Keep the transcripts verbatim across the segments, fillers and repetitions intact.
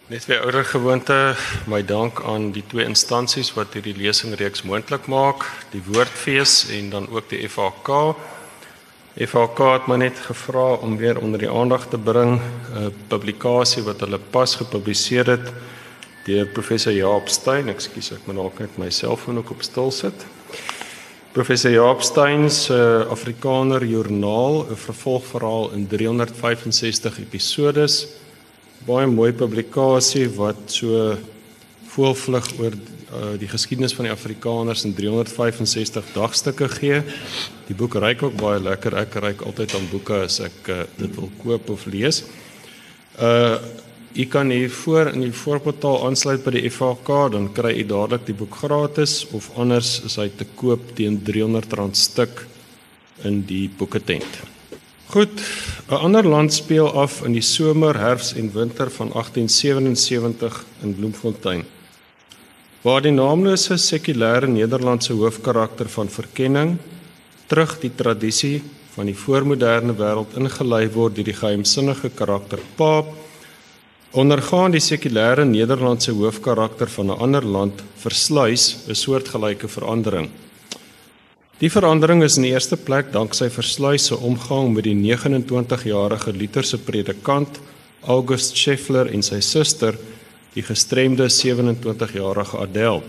Net weer ouer gewoonte, my dank aan die twee instansies wat hierdie lesingreeks moontlik maak, die Woordfees en dan ook die F H K. F H K het my net gevra om weer onder die aandag te bring 'n publikasie wat hulle pas gepubliseer het deur professor Jaap Steyn. Ekskuus, ek moet dalk net my selfoon ook op stil sit. Professor Jaap Steyn se uh, Afrikaner Joernaal, 'n vervolgverhaal in driehonderdvyfensestig episodes. Baie mooi publikasie wat so voelvlug oor uh, die geskiedenis van die Afrikaners in driehonderdvyfensestig dagstukke gee. Die boek ruik ook baie lekker. Ek ruik altyd aan boeke as ek uh, dit wil koop of lees. Uh U kan hier voor in die voorportaal aansluit by die F H K, dan kry u dadelik die boek gratis of anders is hy te koop teen driehonderd rand stuk in die boeketent. Goed, 'n ander land speel af in die somer, herfs en winter van agtien sewensewentig in Bloemfontein, waar die naamlose sekulêre Nederlandse hoofkarakter van verkenning terug die tradisie van die voormoderne wêreld ingelei word deur die geheimsinnige karakter Paap, ondergaan die sekulêre Nederlandse hoofkarakter van 'n ander land Versluys 'n soortgelyke verandering. Die verandering is in die eerste plek danksy Versluys se omgang met die vyf agt twintig-jarige Lutherse predikant August Scheffler en sy suster, die gestremde sewe en twintig-jarige Adèle.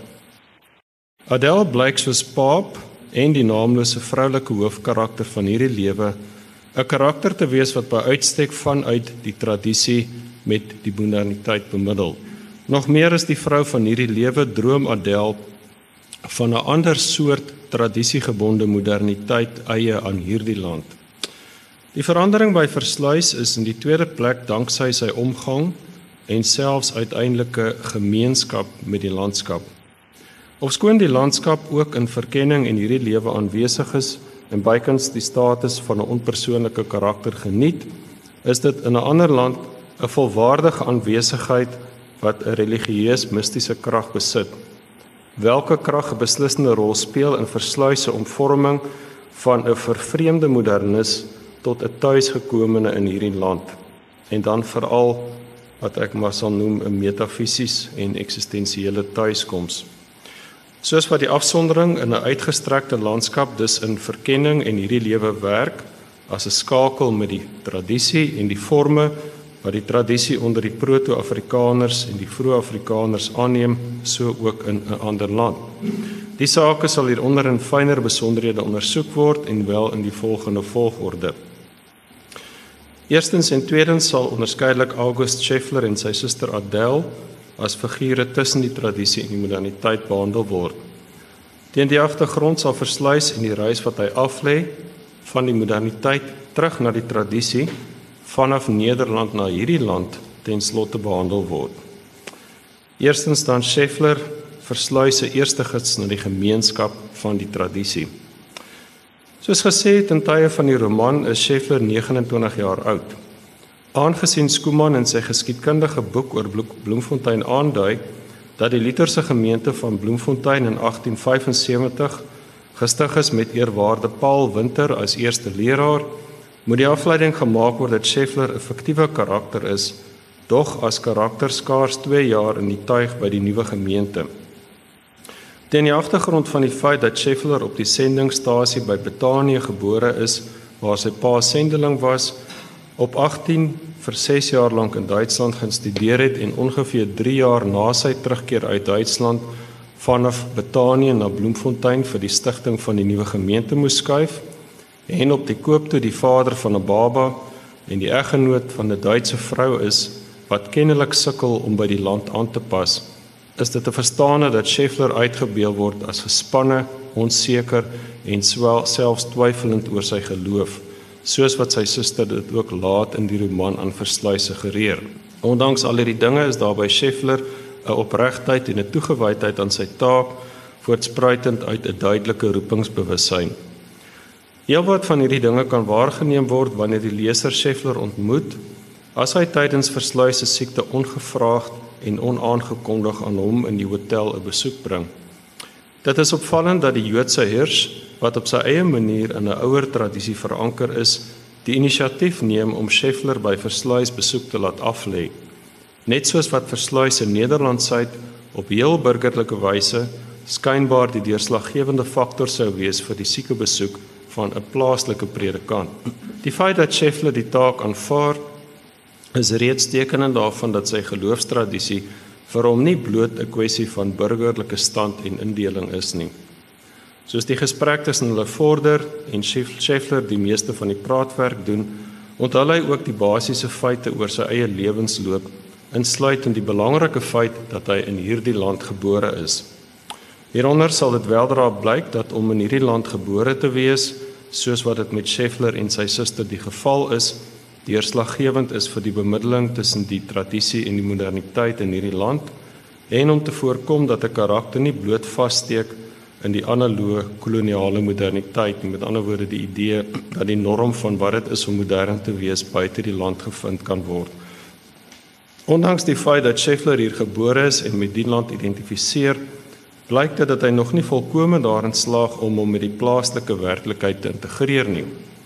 Adèle blyk soos Paap en die naamlose vroulike hoofkarakter van hierdie lewe 'n karakter te wees wat by uitstek vanuit die tradisie met die moderniteit bemiddel. Nog meer is die vrou van hierdie lewe droom Adèle van 'n ander soort tradisiegebonde moderniteit eie aan hierdie land. Die verandering by Versluys is in die tweede plek danksy sy omgang en selfs uiteindelike gemeenskap met die landskap. Ofskoon die landskap ook in verkenning en hierdie lewe aanwesig is en bykans die status van 'n onpersoonlike karakter geniet, is dit in 'n ander land 'n volwaardige aanwesigheid wat 'n religieus mistiese krag besit. Welke krag 'n beslissende rol speel in Versluys se omvorming van 'n vervreemde modernis tot 'n tuisgekomene in hierdie land, en dan veral wat ek maar sal noem 'n metafisies en eksistensiële tuiskoms. Soos wat die afsondering in 'n uitgestrekte landskap dus in verkenning en hierdie lewe werk as 'n skakel met die tradisie en die forme wat die tradisie onder die proto-Afrikaners en die vroeë Afrikaners aanneem, so ook in 'n ander land. Die sake sal hieronder in fyner besonderhede ondersoek word en wel in die volgende volgorde. Eerstens en tweedens sal onderskeidelik August Scheffler en sy suster Adèle as figure tussen die tradisie en die moderniteit behandel word. Teen die agtergrond sal Versluys en die reis wat hy aflê van die moderniteit terug na die tradisie vanaf Nederland na hierdie land ten slotte behandel word. Eerstens dan Scheffler, Versluys se eerste gids na die gemeenskap van die tradisie. Soos gesê, ten tye van die roman is Scheffler vyf agt twintig jaar oud. Aangesien Schoeman in sy geskiedkundige boek oor Bloemfontein aandui dat die Lutherse gemeente van Bloemfontein in agtien vyfensewentig gestig is met eerwaarde Paul Winter as eerste leraar, moet die afleiding gemaak word dat Scheffler 'n fiktiewe karakter is, doch as karakter skaars twee jaar in die tuig by die nuwe gemeente. Teen die agtergrond van die feit dat Scheffler op die sendingstasie by Betanië gebore is, waar sy pa sendeling was, op agttien vir ses jaar lank in Duitsland gaan studeer het en ongeveer drie jaar na sy terugkeer uit Duitsland vanaf Betanië na Bloemfontein vir die stigting van die nuwe gemeente moes skuif, en op die koop toe die vader van 'n baba en die eggenoot van 'n Duitse vrou is, wat kennelik sukkel om by die land aan te pas, is dit te verstaane dat Scheffler uitgebeel word as gespanne, onseker en selfs twyfelend oor sy geloof, soos wat sy suster dit ook laat in die roman aan Versluys suggereer. Ondanks al hierdie dinge is daar by Scheffler 'n opregtheid en 'n toegewydheid aan sy taak, voortspruitend uit 'n duidelike roepingsbewussyn. Heelwat van hierdie dinge kan waargeneem word wanneer die leser Scheffler ontmoet, as hy tydens Versluys se siekte ongevraagd en onaangekondig aan hom in die hotel 'n besoek bring. Dit is opvallend dat die Joodse Hirsch, wat op sy eie manier in 'n ouer tradisie veranker is, die inisiatief neem om Scheffler by Versluys besoek te laat aflê. Net soos wat Versluys in Nederlandsuid op heel burgerlike wyse skynbaar die deurslaggewende faktor sou wees vir die siekebesoek van 'n plaaslike predikant. Die feit dat Scheffler die taak aanvaar, is reeds tekenend daarvan dat sy geloofstradisie vir hom nie bloot 'n kwessie van burgerlike stand en indeling is nie. Soos die gesprek tussen hulle vorder en Scheffler die meeste van die praatwerk doen, onthul hy ook die basiese feite oor sy eie lewensloop, insluitend die belangrike feit dat hy in hierdie land gebore is. Hieronder sal dit weldra blyk dat om in hierdie land gebore te wees, soos wat dit met Scheffler en sy suster die geval is, deurslaggewend is vir die bemiddeling tussen die tradisie en die moderniteit in hierdie land, en om te voorkom dat 'n karakter nie bloot vassteek in die analoë koloniale moderniteit, met ander woorde die idee dat die norm van wat dit is om modern te wees buite die land gevind kan word. Ondanks die feit dat Scheffler hier gebore is en met die land identifiseer, blyk dit dat hy nog nie volkome daarin slaag om hom met die plaaslike werklikheid te integreer nie.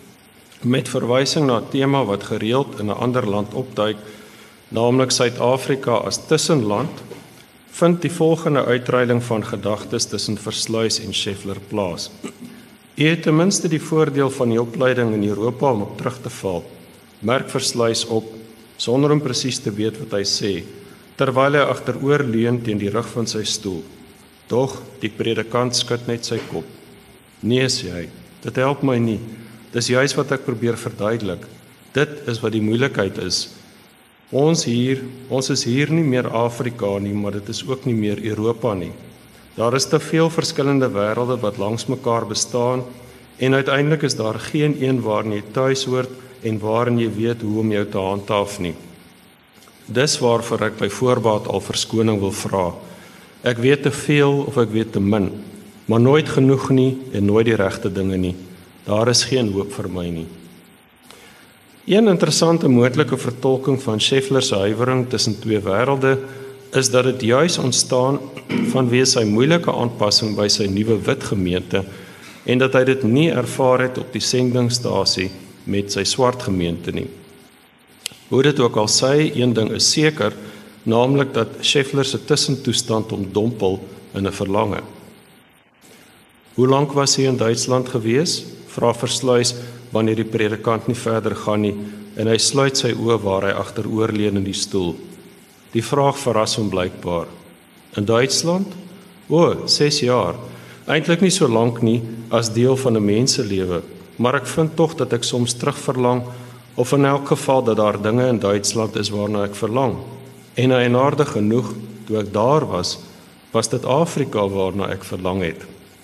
Met verwysing na 'n tema wat gereeld in 'n ander land opduik, naamlik Suid-Afrika as tussenland, vind die volgende uitreiling van gedagtes tussen Versluys en Scheffler plaas. U het ten minste die voordeel van die opleiding in Europa om op terug te val, merk Versluys op, sonder om presies te weet wat hy sê, terwyl hy agteroor leun teen die rug van sy stoel. Doch die predikant skud net sy kop. Nee, sê hy, dit help my nie. Dis juis wat ek probeer verduidelik. Dit is wat die moeilikheid is. Ons hier, ons is hier nie meer Afrika nie, maar dit is ook nie meer Europa nie. Daar is te veel verskillende wêrelde wat langs mekaar bestaan en uiteindelik is daar geen een waarin jy tuis hoort en waarin jy weet hoe om jou te handhaaf nie. Dis waarvoor ek by voorbaat al verskoning wil vra. Ek weet te veel of ek weet te min, maar nooit genoeg nie en nooit die regte dinge nie. Daar is geen hoop vir my nie. Een interessante moontlike vertolking van Scheffler se huiwering tussen twee wêrelde is dat dit juis ontstaan vanweë sy moeilike aanpassing by sy nuwe wit gemeente en dat hy dit nie ervaar het op die sendingstasie met sy swart gemeente nie. Hoe dit ook al sê, een ding is seker, naamlik dat Scheffler se tussentoestand omdompel in 'n verlange. Hoe lank was hy in Duitsland gewees? Vra Versluys wanneer die predikant nie verder gaan nie en hy sluit sy oë waar hy agteroor leun in die stoel. Die vraag verras hom blykbaar. In Duitsland? O, ses jaar. Eintlik nie so lank nie as deel van 'n menselewe, maar ek vind tog dat ek soms terugverlang of in elk geval dat daar dinge in Duitsland is waarna ek verlang. En eienaardig genoeg, toe ek daar was, was dit Afrika waarna ek verlang het.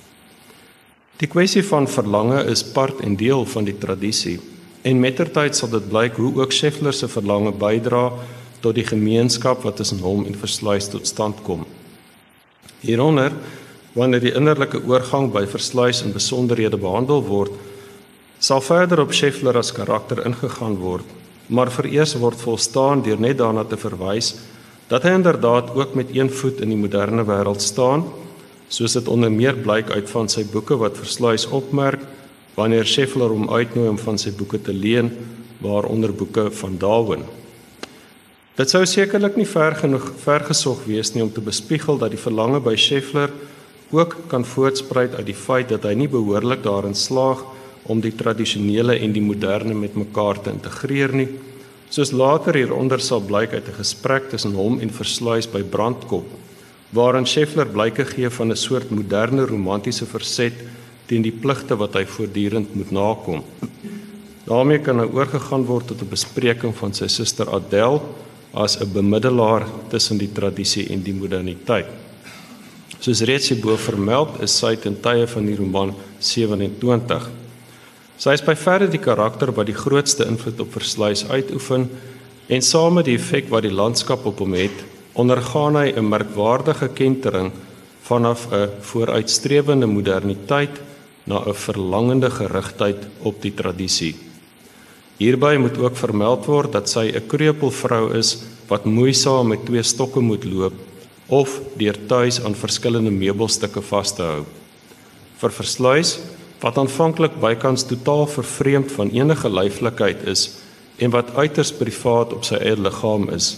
Die kwessie van verlange is part en deel van die tradisie, en mettertyd sal dit blyk hoe ook Scheffler se verlange bydra tot die gemeenskap wat tussen hom en Versluys tot stand kom. Hieronder, wanneer die innerlike oorgang by Versluys in besonderhede behandel word, sal verder op Scheffler as karakter ingegaan word, maar vereers word volstaan deur net daarna te verwys dat hy inderdaad ook met een voet in die moderne wêreld staan, soos dit onder meer blyk uit van sy boeke wat Versluys opmerk, wanneer Scheffler hom uitnooi om van sy boeke te leen, waaronder boeke van Darwin. Dit sou sekerlik nie ver genoeg vergesog wees nie om te bespiegel dat die verlange by Scheffler ook kan voortspruit uit die feit dat hy nie behoorlik daarin slaag om die tradisionele en die moderne met mekaar te integreer nie, soos later hieronder sal blyk uit 'n gesprek tussen hom en Versluys by Brandkop, waarin Scheffler blyke gee van 'n soort moderne romantiese verset teen die pligte wat hy voortdurend moet nakom. Daarmee kan nou oorgegaan word tot 'n bespreking van sy suster Adèle as 'n bemiddelaar tussen die tradisie en die moderniteit. Soos reeds hierbo vermeld, is sy ten tye van die roman sewenentwintig. Sy is by verre die karakter wat die grootste invloed op Versluys uitoefen en saam met die effek wat die landskap op hom het, ondergaan hy 'n merkwaardige kentering vanaf 'n vooruitstrewende moderniteit na 'n verlangende gerigtheid op die tradisie. Hierby moet ook vermeld word dat sy 'n kreupelvrou is wat moeisaam met twee stokke moet loop of deur tuis aan verskillende meubelstukke vas te hou. Vir Versluys, wat aanvanklik bykans totaal vervreemd van enige lyflikheid is en wat uiters privaat op sy eie liggaam is,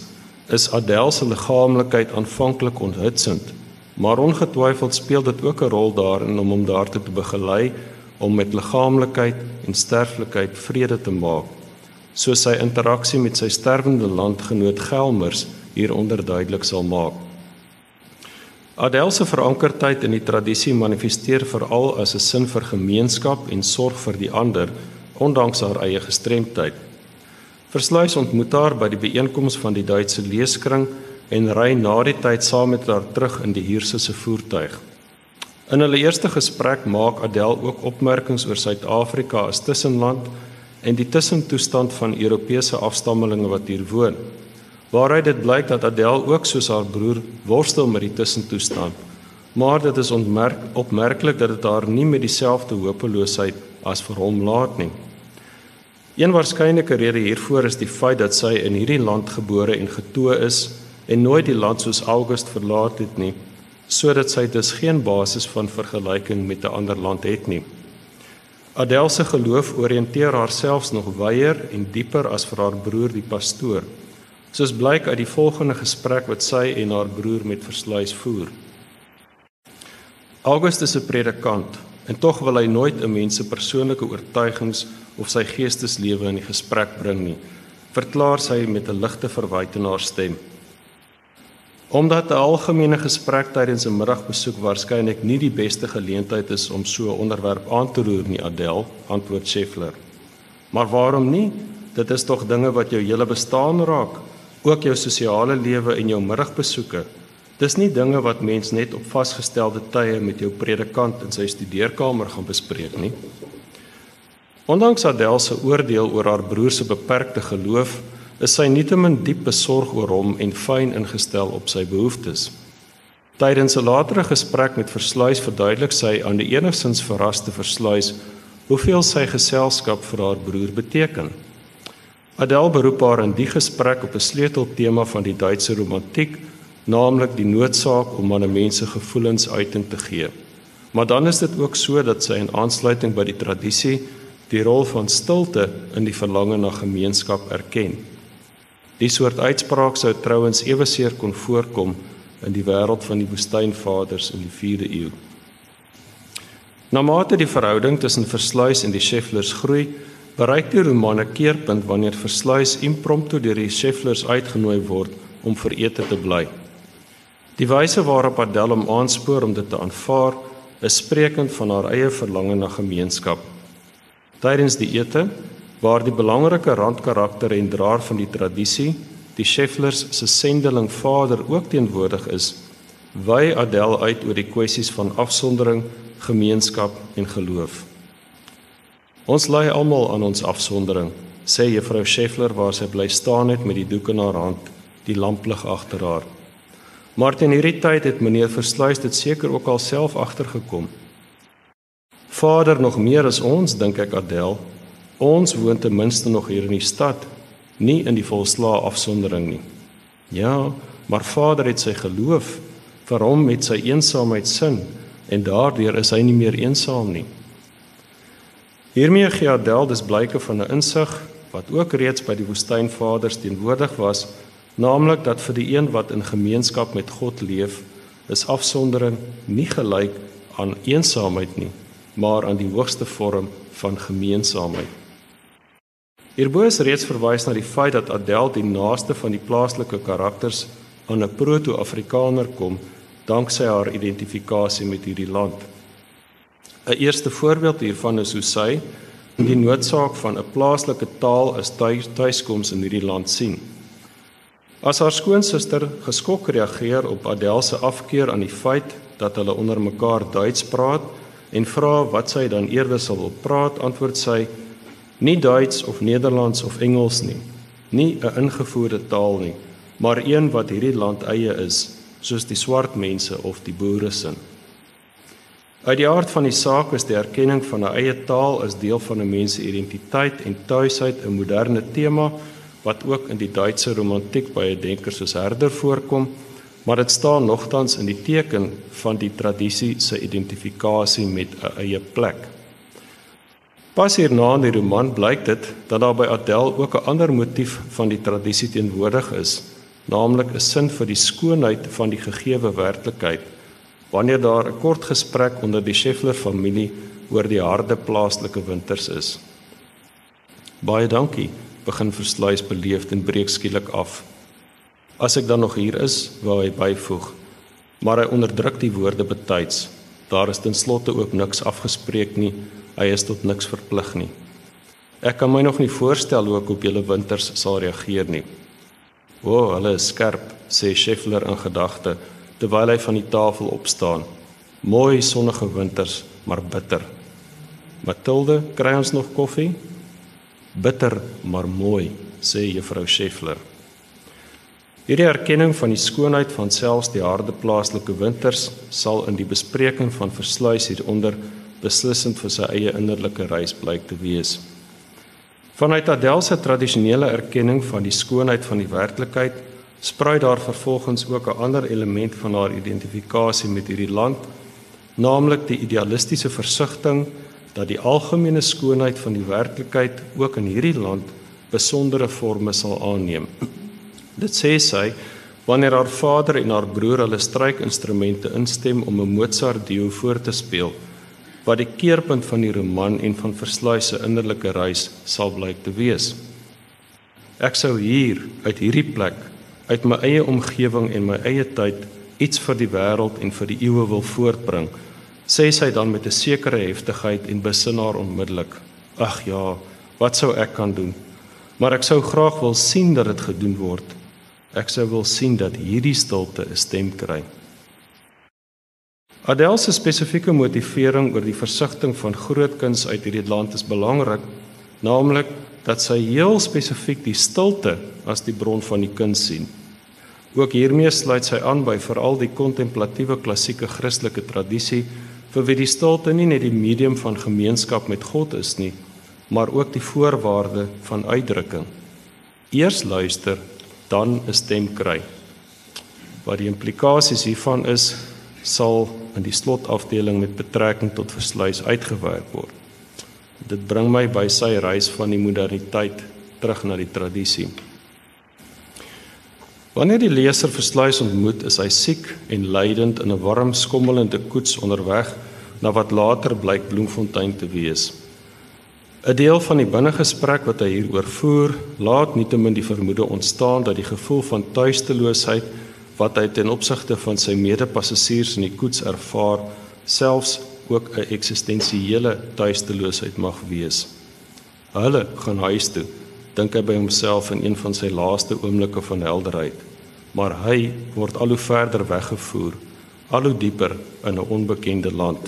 is Adele se liggaamlikheid aanvanklik onthutsend, maar ongetwyfeld speel dit ook 'n rol daarin om hom daartoe te begelei om met liggaamlikheid en sterflikheid vrede te maak, soos sy interaksie met sy sterwende landgenoot Gelmers hieronder duidelik sal maak. Adele se verankerdheid in die tradisie manifesteer veral as 'n sin vir gemeenskap en sorg vir die ander, ondanks haar eie gestremdheid. Versluys ontmoet haar by die byeenkoms van die Duitse leeskring en ry na die tyd saam met haar terug in die Hierse se voertuig. In hulle eerste gesprek maak Adele ook opmerkings oor Suid-Afrika as tussenland en die tussentoestand van Europese afstammelinge wat hier woon. Waaruit dit blyk dat Adele ook soos haar broer worstel met die tussentoestand, maar dit is ontmerk, opmerklik dat dit haar nie met dieselfde hopeloosheid as vir hom laat nie. Een waarskynlike rede hiervoor is die feit dat sy in hierdie land gebore en getoe is en nooit die land soos August verlaat het nie, sodat sy dus geen basis van vergelyking met 'n ander land het nie. Adele se geloof oriënteer haar selfs nog wyer en dieper as vir haar broer die pastoor, soos blyk uit die volgende gesprek wat sy en haar broer met Versluys voer. August is 'n predikant en tog wil hy nooit 'n mens se persoonlike oortuigings of sy geesteslewe in die gesprek bring nie, verklaar sy met 'n ligte verwyte in haar stem. Omdat 'n algemene gesprek tydens 'n middagbesoek waarskynlik nie die beste geleentheid is om so 'n onderwerp aan te roer nie, Adele, antwoord Scheffler. Maar waarom nie? Dit is tog dinge wat jou hele bestaan raak, ook jou sosiale lewe en jou middagbesoeke. Dis nie dinge wat mens net op vasgestelde tye met jou predikant in sy studeerkamer gaan bespreek nie. Ondanks Adele se oordeel oor haar broer se beperkte geloof, is sy nietemin diep besorg oor hom en fyn ingestel op sy behoeftes. Tydens 'n latere gesprek met Versluys verduidelik sy aan die enigstens verraste Versluys hoeveel sy geselskap vir haar broer beteken. Adele beroep haar in die gesprek op 'n sleuteltema van die Duitse romantiek, naamlik die noodsaak om aan 'n mens se gevoelens uiting te gee. Maar dan is dit ook so dat sy in aansluiting by die tradisie die rol van stilte in die verlange na gemeenskap erken. Die soort uitspraak sou trouens eweseer kon voorkom in die wêreld van die woestynvaders in die vierde eeu. Naarmate die verhouding tussen Versluys en die Schefflers groei, bereik die roman 'n keerpunt wanneer Versluys impromptu deur die Schefflers uitgenooi word om vir ete te bly. Die wyse waarop Adele hom aanspoor om dit te aanvaar, is sprekend van haar eie verlange na gemeenskap. Tydens die ete, waar die belangrike randkarakter en draer van die tradisie, die Schefflers se sendeling vader ook teenwoordig is, wy Adele uit oor die kwessies van afsondering, gemeenskap en geloof. Ons ly almal aan ons afsondering, sê juffrou Scheffler waar sy bly staan het met die doek in haar hand, die lamplig agter haar. Maar teen hierdie tyd het meneer Versluys dit seker ook al self agtergekom. Vader nog meer as ons, dink ek Adele. Ons woon ten minste nog hier in die stad, nie in die volslae afsondering nie. Ja, maar Vader het sy geloof, vir hom met sy eensaamheid sin, en daardeur is hy nie meer eensaam nie. Hiermee gee Adele dus blyke van 'n insig, wat ook reeds by die woestynvaders teenwoordig was, naamlik dat vir die een wat in gemeenskap met God leef, is afsondering nie gelyk aan eensaamheid nie, maar aan die hoogste vorm van gemeensaamheid. Hierbo is reeds verwys na die feit dat Adele die naaste van die plaaslike karakters aan 'n proto-Afrikaner kom, danksy haar identifikasie met hierdie land. 'n Eerste voorbeeld hiervan is hoe sy die noodsaak van 'n plaaslike taal as thuis, thuiskoms in hierdie land sien. As haar skoonsister geskok reageer op Adele se afkeer aan die feit dat hulle onder mekaar Duits praat en vra wat sy dan eerder sal wil praat, antwoord sy, nie Duits of Nederlands of Engels nie, nie 'n ingevoerde taal nie, maar een wat hierdie land eie is, soos die swart mense of die boere sin. Uit die aard van die saak is die erkenning van 'n eie taal as deel van 'n mens se identiteit en tuisheid 'n moderne tema wat ook in die Duitse romantiek by 'n denker soos Herder voorkom, maar dit staan nogtans in die teken van die tradisie se identifikasie met 'n eie plek. Pas hierna in die roman blyk dit dat daar by Adele ook 'n ander motief van die tradisie teenwoordig is, naamlik 'n sin vir die skoonheid van die gegewe werklikheid, wanneer daar 'n kort gesprek onder die Scheffler-familie oor die harde plaaslike winters is. Baie dankie, begin Versluys beleefd en breek skielik af. As ek dan nog hier is, wou hy byvoeg, maar hy onderdruk die woorde betyds. Daar is ten slotte ook niks afgespreek nie, hy is tot niks verplig nie. Ek kan my nog nie voorstel hoe ek op julle winters sal reageer nie. O, hulle is skerp, sê Scheffler in gedagte, terwyl hy van die tafel opstaan. Mooi sonnige winters, maar bitter. Mathilde, kry ons nog koffie? Bitter, maar mooi, sê juffrou Scheffler. Hierdie erkenning van die skoonheid van selfs die harde plaaslike winters sal in die bespreking van Versluys hieronder beslissend vir sy eie innerlike reis blyk te wees. Vanuit Adèle se tradisionele erkenning van die skoonheid van die werklikheid, spruit daar vervolgens ook 'n ander element van haar identifikasie met hierdie land, naamlik die idealistiese versigtiging dat die algemene skoonheid van die werklikheid ook in hierdie land besondere forme sal aanneem. Dit sê sy, wanneer haar vader en haar broer hulle strykinstrumente instem om 'n Mozart-duo voor te speel, wat die keerpunt van die roman en van Versluys se innerlike reis sal blyk te wees. Ek sou hier, uit hierdie plek, uit my eie omgewing en my eie tyd, iets vir die wêreld en vir die eeue wil voortbring, sê sy dan met 'n sekere heftigheid en besin haar onmiddellik. Ag ja, wat sou ek kan doen? Maar ek sou graag wil sien dat dit gedoen word. Ek sou wil sien dat hierdie stilte 'n stem kry. Adèle se spesifieke motivering oor die versigtiging van groot kuns uit hierdie land is belangrik, naamlik dat sy heel spesifiek die stilte as die bron van die kuns sien. Ook hiermee sluit sy aan by veral die kontemplatiewe klassieke Christelike tradisie, vir wie die stilte nie net die medium van gemeenskap met God is nie, maar ook die voorwaarde van uitdrukking. Eers luister, dan 'n stem kry. Wat die implikasies hiervan is, sal in die slotafdeling met betrekking tot Versluys uitgewerk word. Dit bring my by sy reis van die moderniteit terug na die tradisie. Wanneer die leser Versluys ontmoet, is hy siek en lydend in 'n warm, skommelende koets onderweg na wat later blyk Bloemfontein te wees. 'n Deel van die binnegesprek wat hy hieroor voer, laat nietemin die vermoede ontstaan dat die gevoel van tuisteloosheid wat hy ten opsigte van sy medepassasiers in die koets ervaar, selfs ook 'n eksistensiële tuisteloosheid mag wees. Hulle gaan huis toe, dink hy by homself in een van sy laaste oomblikke van helderheid, maar hy word al hoe verder weggevoer, al hoe dieper in 'n onbekende land.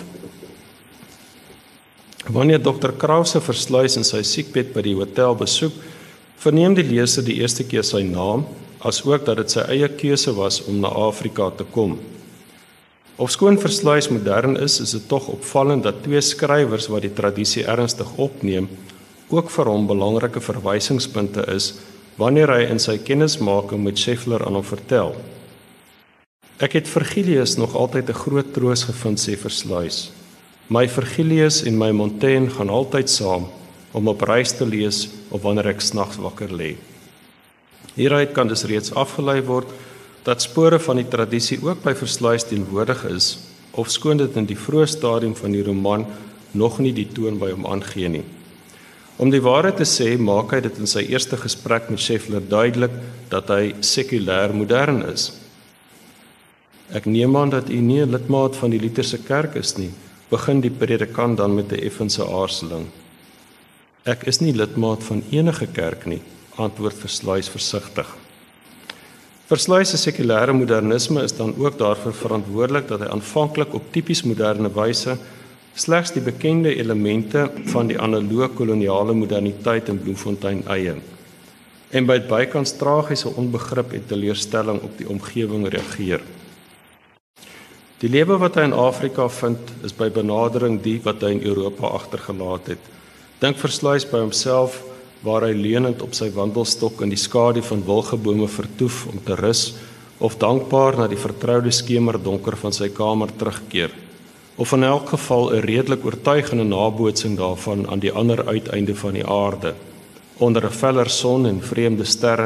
Wanneer dokter Krause Versluys in sy siekbed by die hotel besoek, verneem die leser die eerste keer sy naam, as ook dat dit sy eie keuse was om na Afrika te kom. Ofskoon Versluys modern is, is dit tog opvallend dat twee skrywers wat die tradisie ernstig opneem, ook vir hom belangrike verwysingspunte is, wanneer hy in sy kennismaking met Scheffler aan hom vertel. Ek het Virgilius nog altyd 'n groot troos gevind, sê Versluys. My Virgilius en my Montaigne gaan altyd saam, om op reis te lees of wanneer ek snags wakker lê. Hieruit kan dus reeds afgelei word dat spore van die tradisie ook by Versluys teenwoordig is, ofskoon dit in die vroeë stadium van die roman nog nie die toon by hom aangee nie. Om die waarheid te sê, maak hy dit in sy eerste gesprek met Scheffler duidelik dat hy sekulêr modern is. Ek neem aan dat u nie 'n lidmaat van die Lutherse kerk is nie, begin die predikant dan met 'n effense aarzeling. Ek is nie lidmaat van enige kerk nie, antwoord Versluys versigtig. Versluys se sekulêre modernisme is dan ook daarvoor verantwoordelik dat hy aanvanklik op tipies moderne wyse slegs die bekende elemente van die analoë koloniale moderniteit in Bloemfontein eie, en by bykans tragiese onbegrip en teleurstelling op die omgewing reageer. Die lewe wat hy in Afrika vind, is by benadering die wat hy in Europa agtergelaat het. Dink Versluys by homself, waar hy leunend op sy wandelstok in die skadu van wilgebome vertoef om te rus, of dankbaar na die vertroude skemerdonker van sy kamer terugkeer, of in elk geval 'n redelik oortuigende nabootsing daarvan aan die ander uiteinde van die aarde, onder 'n feller son en vreemde sterre,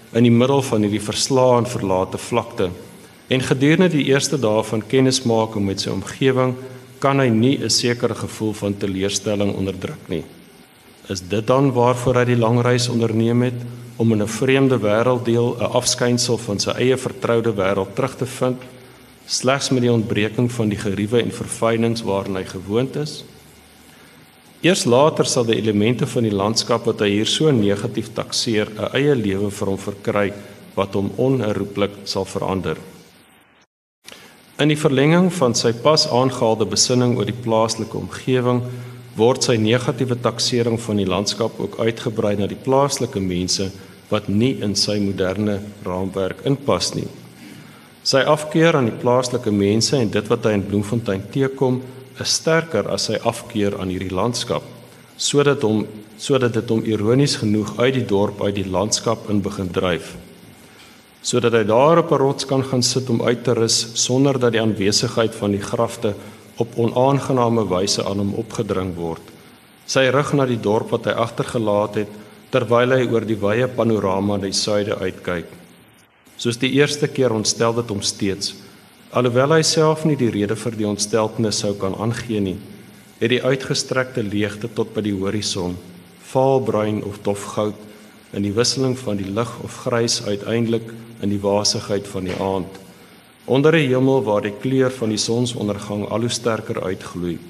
in die middel van hierdie verslae en verlate vlakte. En gedurende die eerste dae van kennismaking met sy omgewing, kan hy nie 'n sekere gevoel van teleurstelling onderdruk nie. Is dit dan waarvoor hy die lang reis onderneem het, om in 'n vreemde wêrelddeel 'n afskynsel van sy eie vertroude wêreld terug te vind, slegs met die ontbreking van die geriewe en verfynings waaraan hy gewoond is? Eers later sal die elemente van die landskap wat hy hier so negatief takseer, 'n eie lewe vir hom verkry, wat hom onherroepelik sal verander. In die verlenging van sy pas aangehaalde besinning oor die plaaslike omgewing, word sy negatiewe taksering van die landskap ook uitgebrei na die plaaslike mense wat nie in sy moderne raamwerk inpas nie. Sy afkeer aan die plaaslike mense en dit wat hy in Bloemfontein teekom, is sterker as sy afkeer aan hierdie landskap, sodat hom sodat dit hom ironies genoeg uit die dorp uit die landskap in begin dryf. Sodat hy daar op 'n rots kan gaan sit om uit te rus sonder dat die aanwesigheid van die grafte op onaangename wyse aan hom opgedring word. Sy rug na die dorp wat hy agtergelaat het, terwyl hy oor die wye panorama na die suide uitkyk. Soos die eerste keer ontstel dit hom steeds, alhoewel hy self nie die rede vir die ontsteltenis sou kan aangee nie, het die uitgestrekte leegte tot by die horison, vaalbruin of dofgoud, in die wisseling van die lig of grys uiteindelik in die wasigheid van die aand, onder 'n hemel waar die kleur van die sonsondergang al hoe sterker uitgloei.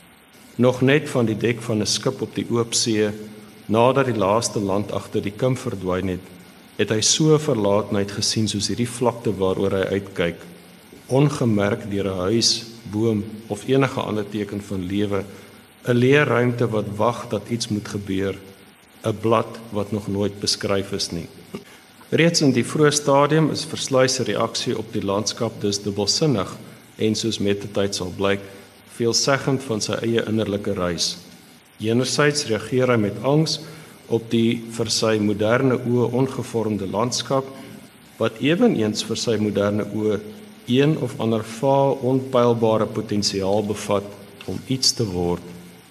Nog net van die dek van 'n skip op die oop see, nadat die laaste land agter die kim verdwyn het, het hy so verlatenheid gesien soos hierdie vlakte waaroor hy uitkyk, ongemerk deur 'n huis, boom of enige ander teken van lewe, 'n leë ruimte wat wag dat iets moet gebeur, 'n blad wat nog nooit beskryf is nie. Reeds in die vroeë stadium is Versluys se reaksie op die landskap dus dubbelsinnig en soos met die tyd sal blyk, veelzeggend van sy eie innerlike reis. Enerzijds reageer hy met angs op die vir sy moderne oë ongevormde landskap, wat eweneens vir sy moderne oë een of ander vaal onpylbare potensiaal bevat om iets te word.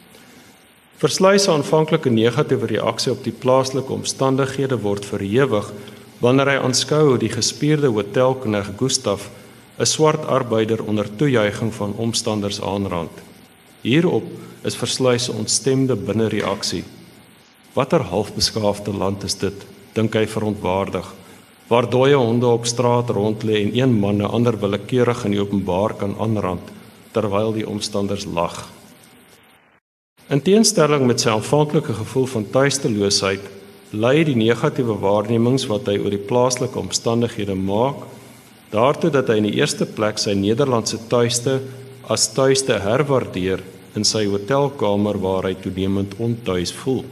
Versluys se aanvanklike negatiewe reaksie op die plaaslike omstandighede word verhewig wanneer hy aanskou hoe die gespierde hotelknegt Gustaf 'n swart arbeider onder toejuiging van omstanders aanrand. Hierop is Versluys se ontstemde binnereaksie. Watter halfbeskaafde land is dit, dink hy verontwaardig, waar dooie honde op straat rondlê en een man 'n ander willekeurig in die openbaar kan aanrand, terwyl die omstanders lag. In teenstelling met sy aanvanklike gevoel van tuisteloosheid, lei die negatiewe waarnemings wat hy oor die plaaslike omstandighede maak, daartoe dat hy in die eerste plek sy Nederlandse tuiste as tuiste herwaardeer in sy hotelkamer waar hy toenemend ontuis voel.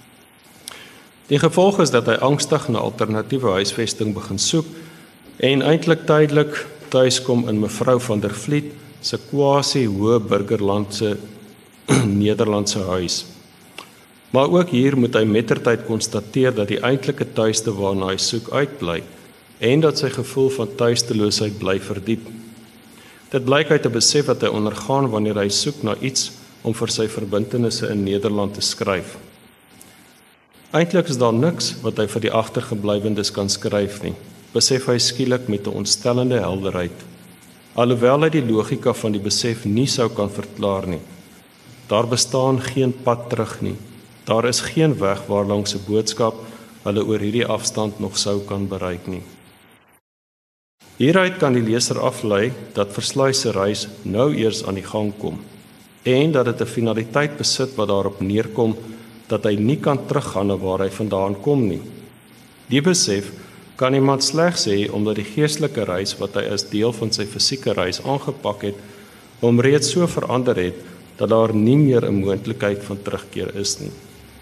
Die gevolg is dat hy angstig na alternatiewe huisvesting begin soek en eintlik tydelik tuiskom in mevrou van der Vliet se quasi-hoë burgerlandse Nederlandse huis. Maar ook hier moet hy mettertyd konstateer dat die eintlike tuiste waarna hy soek uitbly en dat sy gevoel van tuisteloosheid bly verdiep. Dit blyk uit 'n besef wat hy ondergaan wanneer hy soek na iets om vir sy verbintenisse in Nederland te skryf. Eintlik is daar niks wat hy vir die agtergeblywendes kan skryf nie, besef hy skielik met 'n ontstellende helderheid, alhoewel hy die logika van die besef nie sou kan verklaar nie. Daar bestaan geen pad terug nie. Daar is geen weg waarlangs 'n boodskap hulle oor hierdie afstand nog sou kan bereik nie. Hieruit kan die leser aflei dat Versluys se reis nou eers aan die gang kom en dat dit 'n finaliteit besit wat daarop neerkom dat hy nie kan teruggaan na waar hy vandaan kom nie. Die besef kan iemand slegs hê omdat die geestelike reis wat hy as deel van sy fisieke reis aangepak het, hom reeds so verander het dat daar nie meer 'n moontlikheid van terugkeer is nie.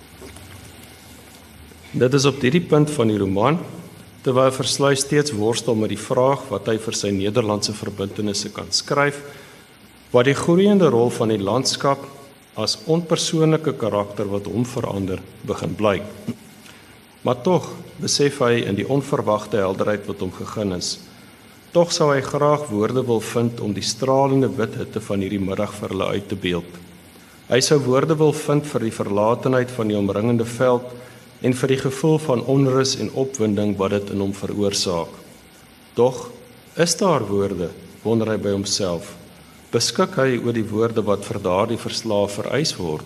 Dit is op hierdie punt van die roman, terwyl Versluys steeds worstel met die vraag wat hy vir sy Nederlandse verbintenisse kan skryf, wat die groeiende rol van die landskap as onpersoonlike karakter wat hom verander begin blyk. Maar tog besef hy in die onverwagte helderheid wat hom gegee is, tog sou hy graag woorde wil vind om die stralende wit hitte van hierdie middag vir hulle uit te beeld. Hy sou woorde wil vind vir die verlatenheid van die omringende veld en vir die gevoel van onrus en opwinding wat dit in hom veroorsaak. Doch, is daar woorde, wonder hy by homself, beskik hy oor die woorde wat vir daardie verslae vereis word?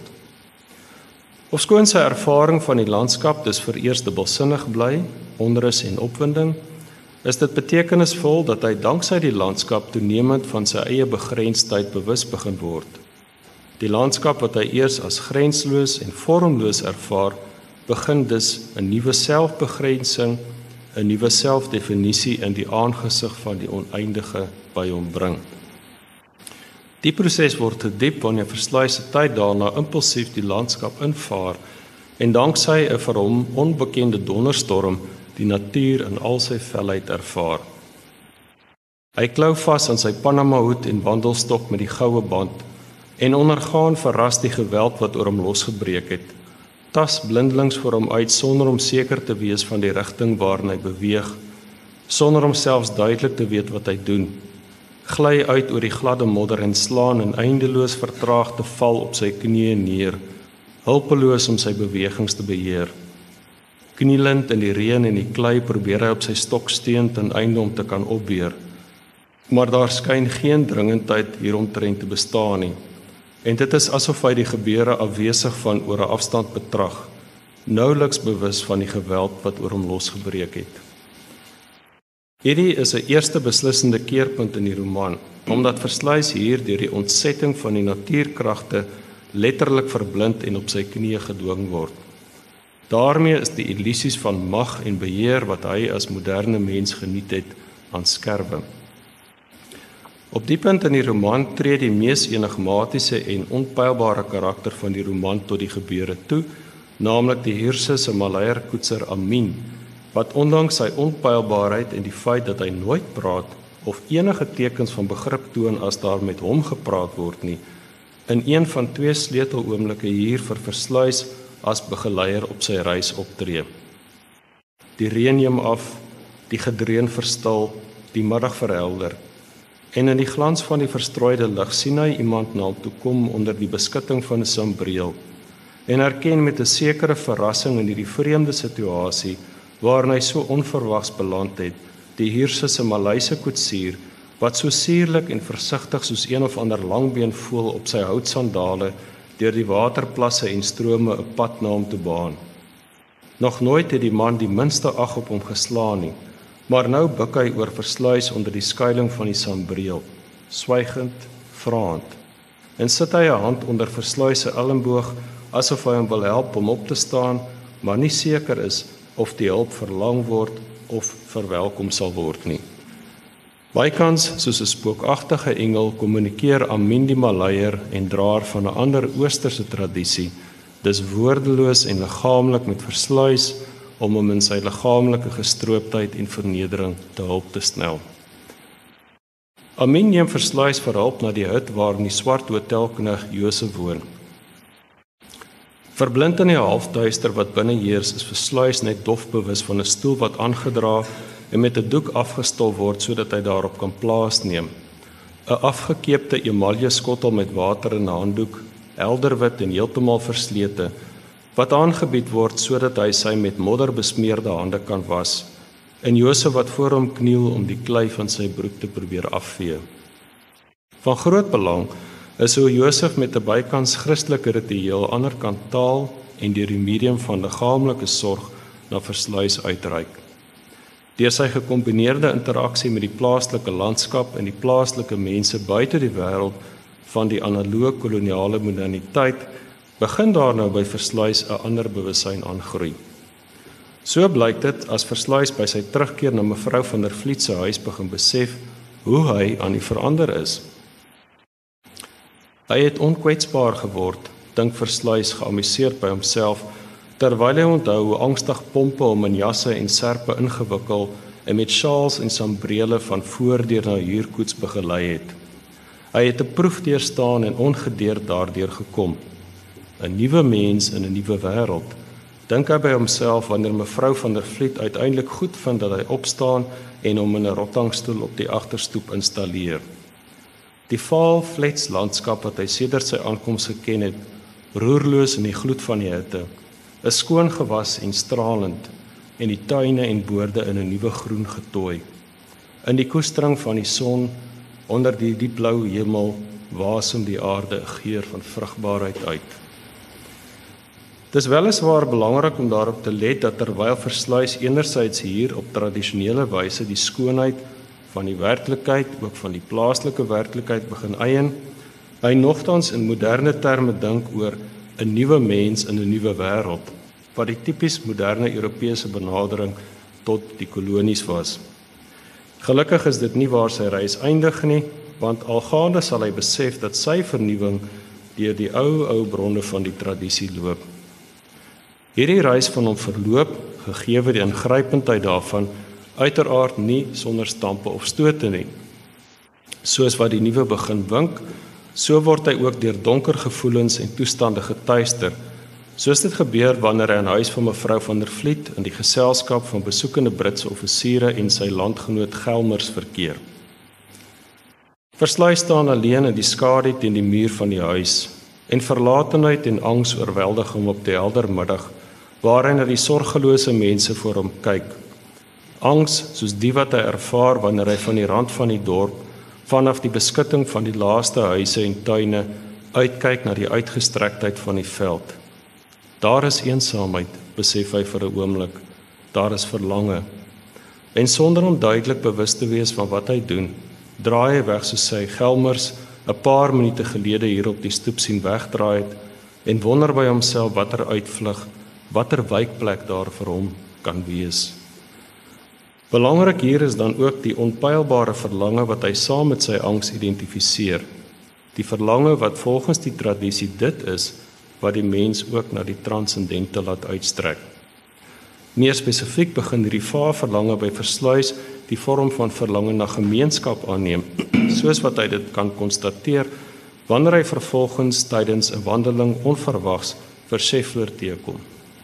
Ofskoon sy ervaring van die landskap dus vereers dubbelsinnig bly, onrus en opwinding, is dit betekenisvol dat hy danksy die landskap toenemend van sy eie begrensdheid bewus begin word. Die landskap wat hy eers as grensloos en vormloos ervaar, begin dus 'n nuwe selfbegrensing, 'n nuwe selfdefinisie in die aangesig van die oneindige by hom bring. Die proses word te diep wanneer Versluys se tyd daarna impulsief die landskap invaar en danksy 'n vir hom onbekende donderstorm die natuur in al sy felheid ervaar. Hy klou vas aan sy Panama hoed en wandelstok met die goue band en ondergaan verras die geweld wat oor hom losgebreek het. Tas blindelings voor hom uit sonder om seker te wees van die rigting waarin hy beweeg, sonder om selfs duidelik te weet wat hy doen. Gly uit oor die gladde modder en slaan en eindeloos vertraag te val op sy knieë neer, hulpeloos om sy bewegings te beheer. Knielend in die reën en die klei probeer hy op sy stok steun ten einde om te kan opbeer. Maar daar skyn geen dringendheid hieromtrent te bestaan nie. En dit is asof hy die gebeure afwesig van oor 'n afstand betrag, nouliks bewus van die geweld wat oor hom losgebreek het. Hierdie is 'n eerste beslissende keerpunt in die roman, omdat Versluys hier deur die ontsetting van die natuurkragte letterlik verblind en op sy knieë gedwing word. Daarmee is die illusies van mag en beheer wat hy as moderne mens geniet het, aan skerwe. Op die punt in die roman tree die mees enigmatiese en onpylbare karakter van die roman tot die gebeure toe, naamlik die Hierse se Malaierkoetser Amin, wat ondanks sy onpylbaarheid en die feit dat hy nooit praat of enige tekens van begrip toon as daar met hom gepraat word nie, in een van twee sleuteloomblikke hier vir Versluys as begeleier op sy reis optree. Die reën neem af, die gedreun verstil, die middag verhelder, en in die glans van die verstrooide lig sien hy iemand na hom toe kom onder die beskutting van 'n sambreel en erken met 'n sekere verrassing in hierdie vreemde situasie waarin hy so onverwags beland het, die Hierse se Malayse koetsier wat so suurlik en versigtig soos een of ander langbeen voel op sy houtsandale deur die waterplasse en strome 'n pad na hom toe baan. Nog nooit het die man die minste ag op hom geslaan nie, maar nou buk hy oor Versluys onder die skuiling van die sambreel, swygend, vraand, en sit hy 'n hand onder Versluys se elmboog asof hy hom wil help om op te staan, maar nie seker is of die hulp verlang word of verwelkom sal word nie. Bykans, soos 'n spookagtige engel, kommunikeer Amin die Maleier en draer van 'n ander oosterse tradisie, dis woordeloos en liggaamlik met Versluys om hom in sy liggaamlike gestrooptheid en vernedering te hulp te snel. Amin neem Versluys vir hulp na die hut waarin die swart hotelknegt Josef woon. Verblind in die halfduister wat binne heers, is Versluys net dof bewus van 'n stoel wat aangedra en met 'n doek afgestol word sodat hy daarop kan plaasneem. 'n Afgekeepte emalje skottel met water in 'n handdoek, helderwit en heeltemal verslete, wat aangebied word sodat hy sy met modder besmeerde hande kan was, en Josef wat voor hom kniel om die klei van sy broek te probeer afvee. Van groot belang is hoe Josef met 'n bykans Christelike ritueel aanderkant taal en deur die medium van liggaamlike sorg na Versluys uitreik. Deur sy gekombineerde interaksie met die plaaslike landskap en die plaaslike mense buite die wêreld van die analoë koloniale moderniteit, begin daar nou by Versluys 'n ander bewussyn aangroei. So blyk dit as Versluys by sy terugkeer na mevrou van der Vliet se huis begin besef hoe hy aan die verander is. Hy het onkwetsbaar geword, dink Versluys geamuseerd by homself, terwyl hy onthou hoe angstig pompe hom in jasse en serpe ingewikkel en met sjaals en sambrele van voordeur na huurkoets begelei het. Hy het 'n proef deurstaan en ongedeerd daardeur gekom. 'n Nuwe mens in 'n nuwe wêreld, dink hy by homself wanneer mevrou van der Vliet uiteindelik goed vind dat hy opstaan en hom in 'n rottangstoel op die agterstoep installeer. Die vaal fletslandskap wat hy sedert sy aankoms geken het, roerloos in die gloed van die hitte, 'n skoon gewas en stralend, en die tuine en boorde in 'n nuwe groen getooi. In die koestering van die son, onder die diepblou hemel, wasem die aarde 'n geur van vrugbaarheid uit. Dis weliswaar belangrik om daarop te let dat terwyl Versluys enerzijds hier op tradisionele wyse die skoonheid van die werklikheid, ook van die plaaslike werklikheid begin eien, hy nogtans in moderne terme dink oor 'n nuwe mens in 'n nuwe wêreld, wat die tipies moderne Europese benadering tot die kolonies was. Gelukkig is dit nie waar sy reis eindig nie, want algaande sal hy besef dat sy vernuwing deur die ou ou bronne van die tradisie loop. Hierdie reis van hom verloop, gegee die ingrypendheid daarvan, uiteraard nie sonder stampe of stote nie. Soos wat die nuwe begin wink, so word hy ook deur donker gevoelens en toestande getuister, soos dit gebeur wanneer hy in huis van mevrou van der Vliet in die geselskap van besoekende Britse offisiere en sy landgenoot Gelmers verkeer. Versluys staan alleen in die skadu teen die muur van die huis, en verlatenheid en angs oorweldig hom op die helder middag, waar hy na die sorgelose mense voor hom kyk. Angs soos die wat hy ervaar wanneer hy van die rand van die dorp, vanaf die beskutting van die laaste huise en tuine, uitkyk na die uitgestrektheid van die veld. Daar is eensaamheid, besef hy vir 'n oomblik. Daar is verlange. En sonder om duidelik bewus te wees van wat hy doen, draai hy weg soos sy Gelmers 'n paar minute gelede hier op die stoep sien wegdraai het en wonder by homself watter uitvlug, watter wijkplek daar vir hom kan wees. Belangrik hier is dan ook die onpylbare verlange wat hy saam met sy angs identifiseer. Die verlange wat volgens die tradisie dit is, wat die mens ook na die transcendente laat uitstrek. Meer spesifiek begin hierdie va-verlange by Versluys die vorm van verlange na gemeenskap aanneem, soos wat hy dit kan konstateer, wanneer hy vervolgens tydens 'n wandeling onverwags vir Scheffler teekom.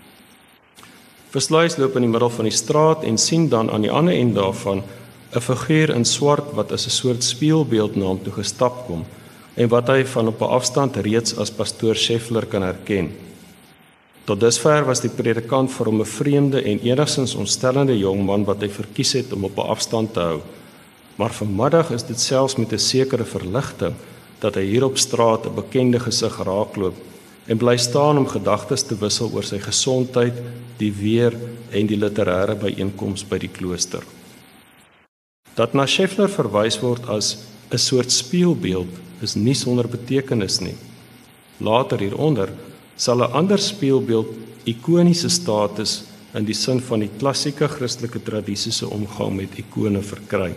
Versluys loop in die middel van die straat en sien dan aan die ander end daarvan 'n figuur in swart wat as 'n soort spieelbeeld na hom toe gestap kom, en wat hy van op 'n afstand reeds as pastoor Scheffler kan herken. Tot dusver was die predikant vir hom 'n vreemde en enigstens ontstellende jong man wat hy verkies het om op 'n afstand te hou. Maar vanmiddag is dit selfs met 'n sekere verligting dat hy hier op straat 'n bekende gesig raakloop en bly staan om gedagtes te wissel oor sy gesondheid, die weer en die literêre byeenkoms by die klooster. Dat na Scheffler verwys word as 'n soort spieelbeeld is nie sonder betekenis nie. Later hieronder sal 'n ander spieelbeeld ikoniese status in die sin van die klassieke Christelike tradisie se omgang met ikone verkry.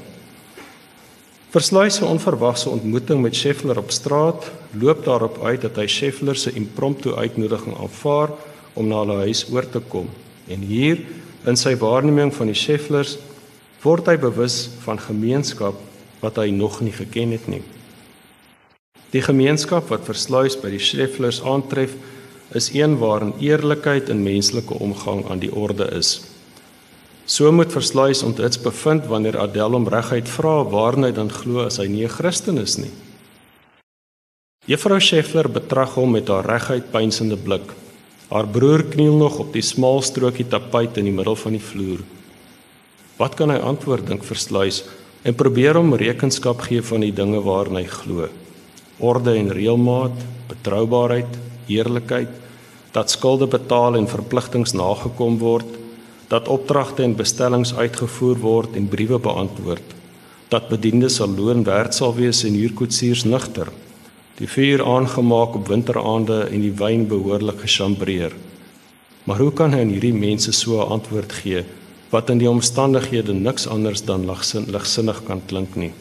Versluys se onverwagse ontmoeting met Scheffler op straat loop daarop uit dat hy Scheffler se impromptu uitnodiging aanvaar om na hulle huis oor te kom. En hier, in sy waarneming van die Schefflers, word hy bewus van gemeenskap wat hy nog nie geken het nie. Die gemeenskap wat Versluys by die Schefflers aantref, is een waarin eerlikheid en menslike omgang aan die orde is. So moet Versluys onthits bevind wanneer Adèle hom reguit vra waarin hy dan glo as hy nie 'n Christen is nie. Juffrou Scheffler betrag hom met haar reguit pynsende blik. Haar broer kniel nog op die smal strokie tapuit in die middel van die vloer. Wat kan hy antwoord, dink Versluys, en probeer hom rekenskap gee van die dinge waarin hy glo. Orde en reëlmaat, betroubaarheid, eerlikheid, dat skulde betaal en verpligtings nagekom word, dat opdragte en bestellings uitgevoer word en briewe beantwoord, dat bediendes sal loon werd sal wees en huurkoetsiers nigter, die vuur aangemaak op winteraande en die wyn behoorlik gechambreer. Maar hoe kan hy aan hierdie mense so 'n antwoord gee, wat in die omstandighede niks anders dan ligsinnig kan klink nie?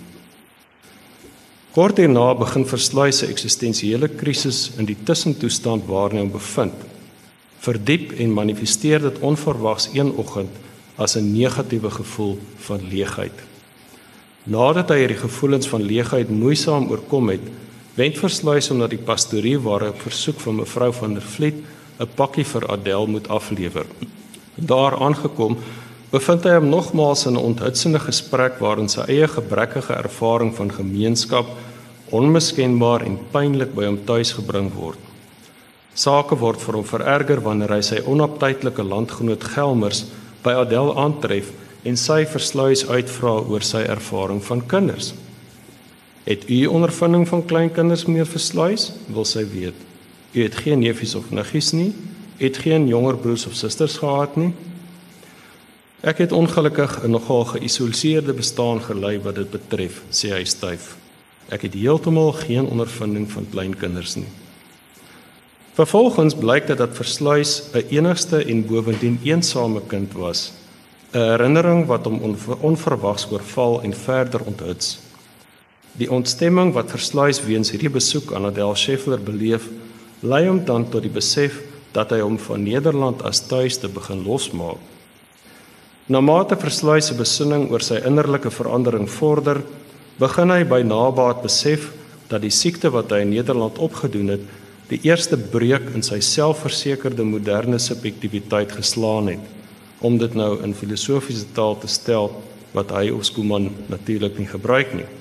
Kort hierna begin Versluys se eksistensiële krisis in die tussentoestand waarin hy hom bevind. Verdiep en manifesteer dit onverwags een oggend as 'n negatiewe gevoel van leegheid. Nadat hy hierdie gevoelens van leegheid moeisaam oorkom het, wend Versluys hom na die pastorie waar hy op versoek van mevrou van der Vliet 'n pakkie vir Adèle moet aflewer. Daar aangekom, bevind hy hom nogmaals in 'n onthutsende gesprek waarin sy eie gebrekkige ervaring van gemeenskap onmiskenbaar en pynlik by hom tuis gebring word. Sake word vir hom vererger wanneer hy sy onaptydelike landgenoot Gelmers by Adel aantref en sy versluis uitvra oor sy ervaring van kinders. Het u ondervinding van kleinkinders, meneer Versluis? Wil sy weet. U het geen neefies of niggies nie, het geen jonger broers of susters gehad nie. Ek het ongelukkig 'n nogal geïsoleerde bestaan gelei wat dit betref, sê hy styf. Ek het heeltemal geen ondervinding van kleinkinders nie. Vervolgens blyk dit dat Versluis 'n enigste en bovendien eensame kind was, 'n herinnering wat hom onver, onverwags oorval en verder onthuts. Die ontstemming wat Versluis weens hierdie besoek aan Adel Scheffler beleef, lei hom dan tot die besef dat hy hom van Nederland as tuiste begin losmaak. Na mate Versluis se besinning oor sy innerlike verandering vorder, begin hy by nabaat besef dat die siekte wat hy in Nederland opgedoen het, die eerste breuk in sy selfversekerde moderne subjektiwiteit geslaan het, om dit nou in filosofiese taal te stel, wat hy of Schoeman natuurlik nie gebruik nie.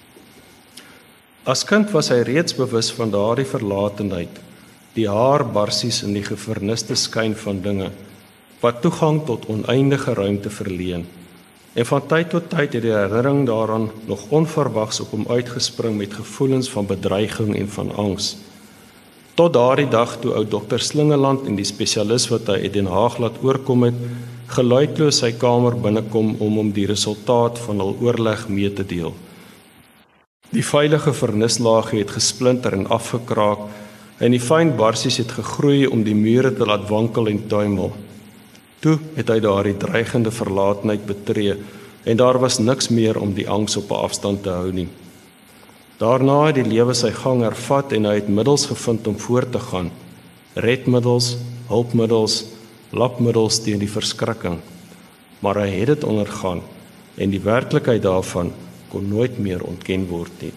As kind was hy reeds bewus van daardie verlatenheid, die haarbarsies in die geverniste skyn van dinge, wat toegang tot oneindige ruimte verleen, en van tyd tot tyd het die herinnering daaraan nog onverwags op hom uitgespring met gevoelens van bedreiging en van angs. Tot daardie dag toe ou dokter Slingeland en die spesialis wat hy uit Den Haag laat oorkom het, geluidloos sy kamer binnekom om hom die resultaat van hul oorleg mee te deel. Die veilige vernislaagie het gesplinter en afgekraak, en die fyn barsies het gegroei om die mure te laat wankel en tuimel. Toe het hy daardie dreigende verlatenheid betree, en daar was niks meer om die angs op 'n afstand te hou nie. Daarna het die lewe sy gang hervat en hy het middels gevind om voort te gaan. Redmiddels, hulpmiddels, lapmiddels teen die verskrikking. Maar hy het dit ondergaan en die werklikheid daarvan kon nooit meer ontken word nie.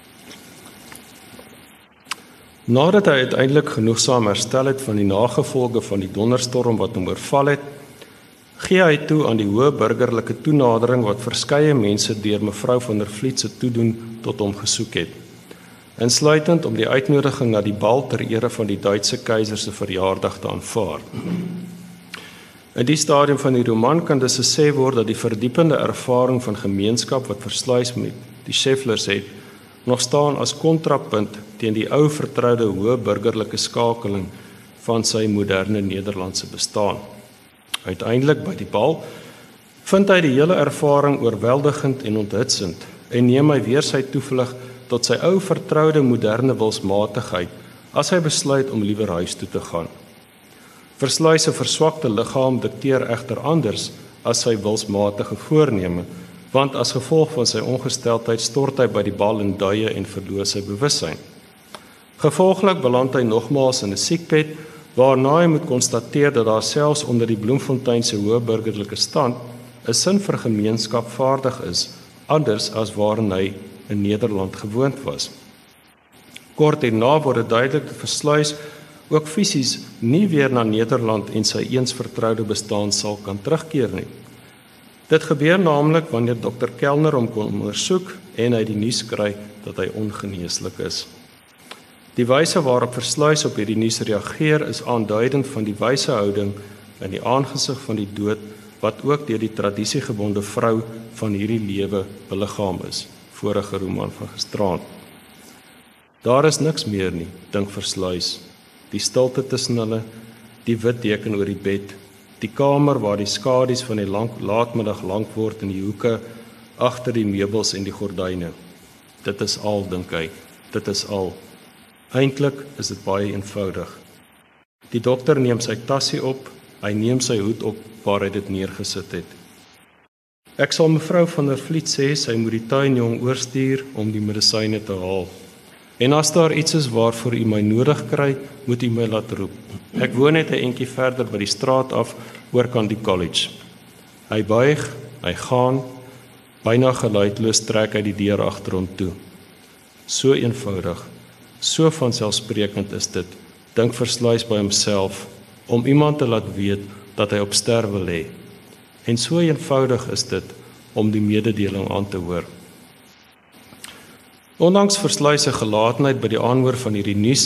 Nadat hy uiteindelik genoegsaam herstel het van die nagevolge van die donderstorm wat hom oorval het, gee hy toe aan die hoë burgerlike toenadering wat verskeie mense deur mevrou van der Vliet se toedoen tot hom gesoek het, insluitend om die uitnodiging na die bal ter ere van die Duitse keiser se verjaardag te aanvaar. In die stadium van die roman kan dus gesê word dat die verdiepende ervaring van gemeenskap wat Versluis met die Schefflers het, nog staan as kontrapunt teen die ou vertroude hoë burgerlike skakeling van sy moderne Nederlandse bestaan. Uiteindelik by die bal vind hy die hele ervaring oorweldigend en onthutsend en neem hy weer sy toevlug tot sy ou vertroude moderne wilsmatigheid as hy besluit om liewer huis toe te gaan. Versluis se verswakte liggaam dikteer egter anders as sy wilsmatige voorneme, want as gevolg van sy ongesteldheid stort hy by die bal in duie en verloor sy bewussyn. Gevolglik beland hy nogmaals in 'n siekbed, waarna hy moet konstateer dat daar selfs onder die Bloemfontein se hoë burgerlike stand 'n sin vir gemeenskap vaardig is, anders as waarin hy in Nederland gewoond was. Kort daarna word dit duidelik dat Versluis ook fisies nie weer na Nederland en sy eens vertroude bestaan sal kan terugkeer nie. Dit gebeur naamlik wanneer dokter Kellner hom kom ondersoek en hy die nuus kry dat hy ongeneeslik is. Die wyse waarop Versluis op hierdie nuus reageer is aanduidend van die wyse houding in die aangesig van die dood wat ook deur die tradisiegebonde vrou van hierdie lewe beliggaam is. Vorige roman van Gisteraand. Daar is niks meer nie, dink Versluis. Die stilte tussen hulle, die wit deken oor die bed, die kamer waar die skadu's van die lank, laatmiddag lank word in die hoeke, agter die meubels en die gordyne. Dit is al, dink hy, dit is al. Eintlik is dit baie eenvoudig. Die dokter neem sy tassie op, hy neem sy hoed op waar hy dit neergesit het. Ek sal mevrou van der Vliet sê, sy moet die tuinjong oorstuur om die medisyne te haal. En as daar iets is waarvoor u my nodig kry, moet u my laat roep. Ek woon net 'n entjie verder by die straat af, oor kan die college. Hy buig, hy gaan, byna geluidloos trek hy die deur agter hom toe. So eenvoudig, so vanselfsprekend is dit, dink Versluis by homself, om iemand te laat weet dat hy op sterwe lê. En so eenvoudig is dit om die mededeling aan te hoor. Ondanks Versluis se gelatenheid by die aanhoor van hierdie nuus,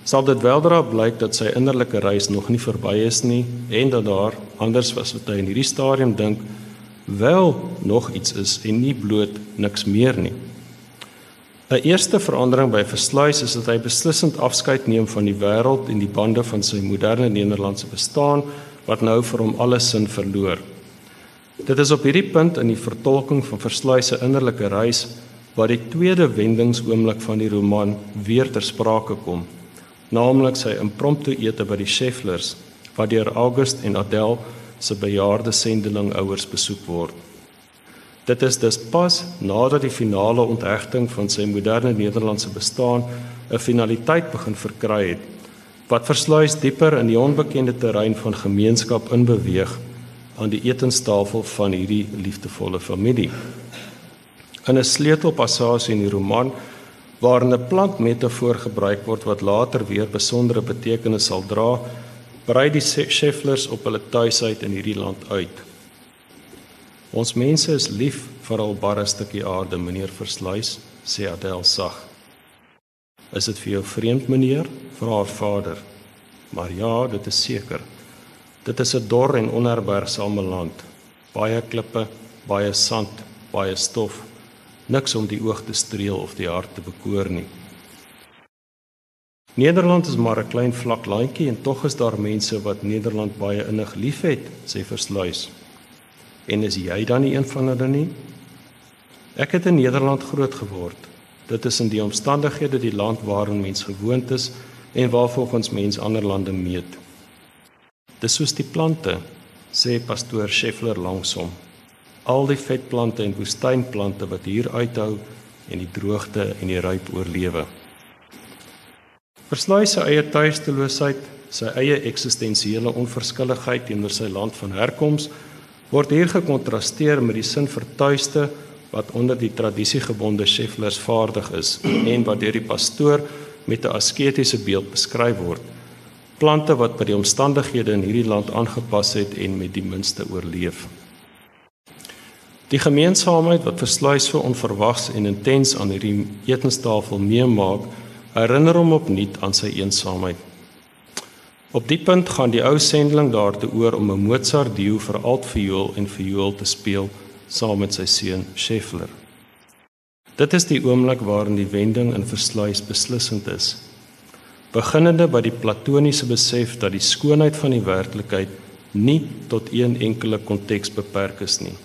sal dit weldra blyk dat sy innerlike reis nog nie verby is nie en dat daar, anders as wat hy in hierdie stadium dink, wel nog iets is en nie bloot niks meer nie. 'n Eerste verandering by Versluys is dat hy beslissend afskeid neem van die wêreld en die bande van sy moderne Nederlandse bestaan, wat nou vir hom alle sin verloor. Dit is op hierdie punt in die vertolking van Versluys se innerlike reis waar die tweede wendingsoomblik van die roman weer ter sprake kom, naamlik sy impromptu ete by die Schefflers, wat deur August en Adèle se bejaarde sendeling ouers besoek word. Dit is dus pas nadat die finale onthegting van sy moderne Nederlandse bestaan 'n finaliteit begin verkry het, wat Versluys dieper in die onbekende terrein van gemeenskap inbeweeg aan die etenstafel van hierdie liefdevolle familie. In 'n sleutelpassasie in die roman, waarin 'n plantmetafoor gebruik word wat later weer besondere betekenis sal dra, brei die Schefflers op hulle tuisheid in hierdie land uit. Ons mense is lief vir al barre stukkie aarde, meneer Versluys, sê Adèle sag. Is dit vir jou vreemd, meneer? Vra haar vader. Maar ja, dit is seker. Dit is 'n dor en onherbergsame land. Baie klippe, baie sand, baie stof. Niks om die oog te streel of die hart te bekoor nie. Nederland is maar 'n klein vlak landjie en tog is daar mense wat Nederland baie innig liefhet, sê Versluys. En is jy dan nie een van hulle nie? Ek het in Nederland groot geword. Dit is in die omstandighede die land waarin mens gewoond is en waar volgens mens ander lande meet. Dis soos die plante, sê pastoor Scheffler langsom. Al die vetplante en woestynplante wat hier uithou en die droogte en die ryp oorlewe. Versluys sy eie tuisteloosheid, sy eie eksistensiële onverskilligheid teenoor sy land van herkoms, word hier gekontrasteer met die sin vir tuiste wat onder die tradisiegebonde Schefflers vaardig is en wat deur die pastoor met 'n asketiese beeld beskryf word. Plante wat by die omstandighede in hierdie land aangepas het en met die minste oorleef. Die gemeensaamheid wat Versluys so onverwags en intens aan hierdie etenstafel meemaak, herinner hom opnuut aan sy eensaamheid. Op die punt gaan die ou sendeling daartoe oor om 'n Mozart duo vir altviool en viool te speel saam met sy seun Scheffler. Dit is die oomblik waarin die wending in Versluys beslissend is. Beginnende by die platoniese besef dat die skoonheid van die werklikheid nie tot een enkele konteks beperk is nie.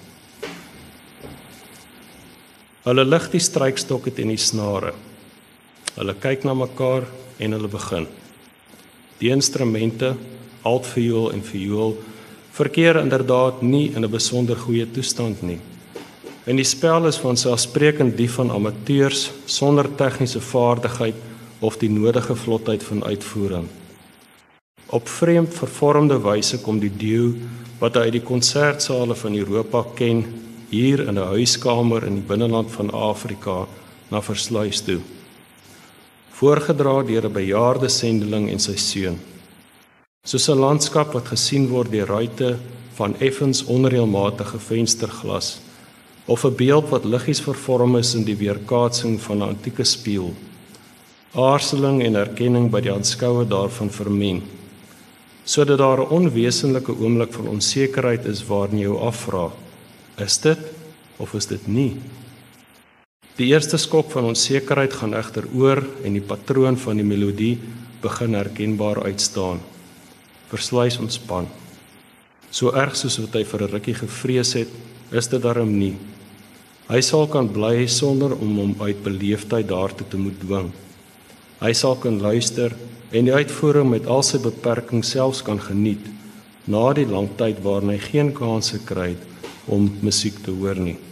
Hulle lig die strykstokke teen die snare. Hulle kyk na mekaar en hulle begin. Die instrumente, altviool en viool, verkeer inderdaad nie in 'n besonder goeie toestand nie. En die spel is vanselfsprekend die van amateurs sonder tegniese vaardigheid of die nodige vlotheid van uitvoering. Op vreemd vervormde wyse kom die duo wat hy uit die konsertsale van Europa ken, hier in 'n huiskamer in die binneland van Afrika na Versluys toe. Voorgedra deur 'n bejaarde sendeling en sy seun. Soos 'n landskap wat gesien word deur ruite van effens onreëlmatige vensterglas, of 'n beeld wat liggies vervorm is in die weerkaatsing van 'n antieke spieël. Aarzeling en erkenning by die aanskouer daarvan vermeng, sodat daar 'n onwesenlike oomblik van onsekerheid is waarin jy jou afvra, is dit of is dit nie? Die eerste skok van onsekerheid gaan egter oor en die patroon van die melodie begin herkenbaar uitstaan. Versluys ontspan. So erg soos wat hy vir 'n rukkie gevrees het, is dit darm nie. Hy sal kan bly sonder om hom uit beleefdheid daartoe te moet dwing. Hy sal kan luister en die uitvoering met al sy beperkings selfs kan geniet, na die lang tyd waarin hy geen kanse kry het om musiek te hoor nie.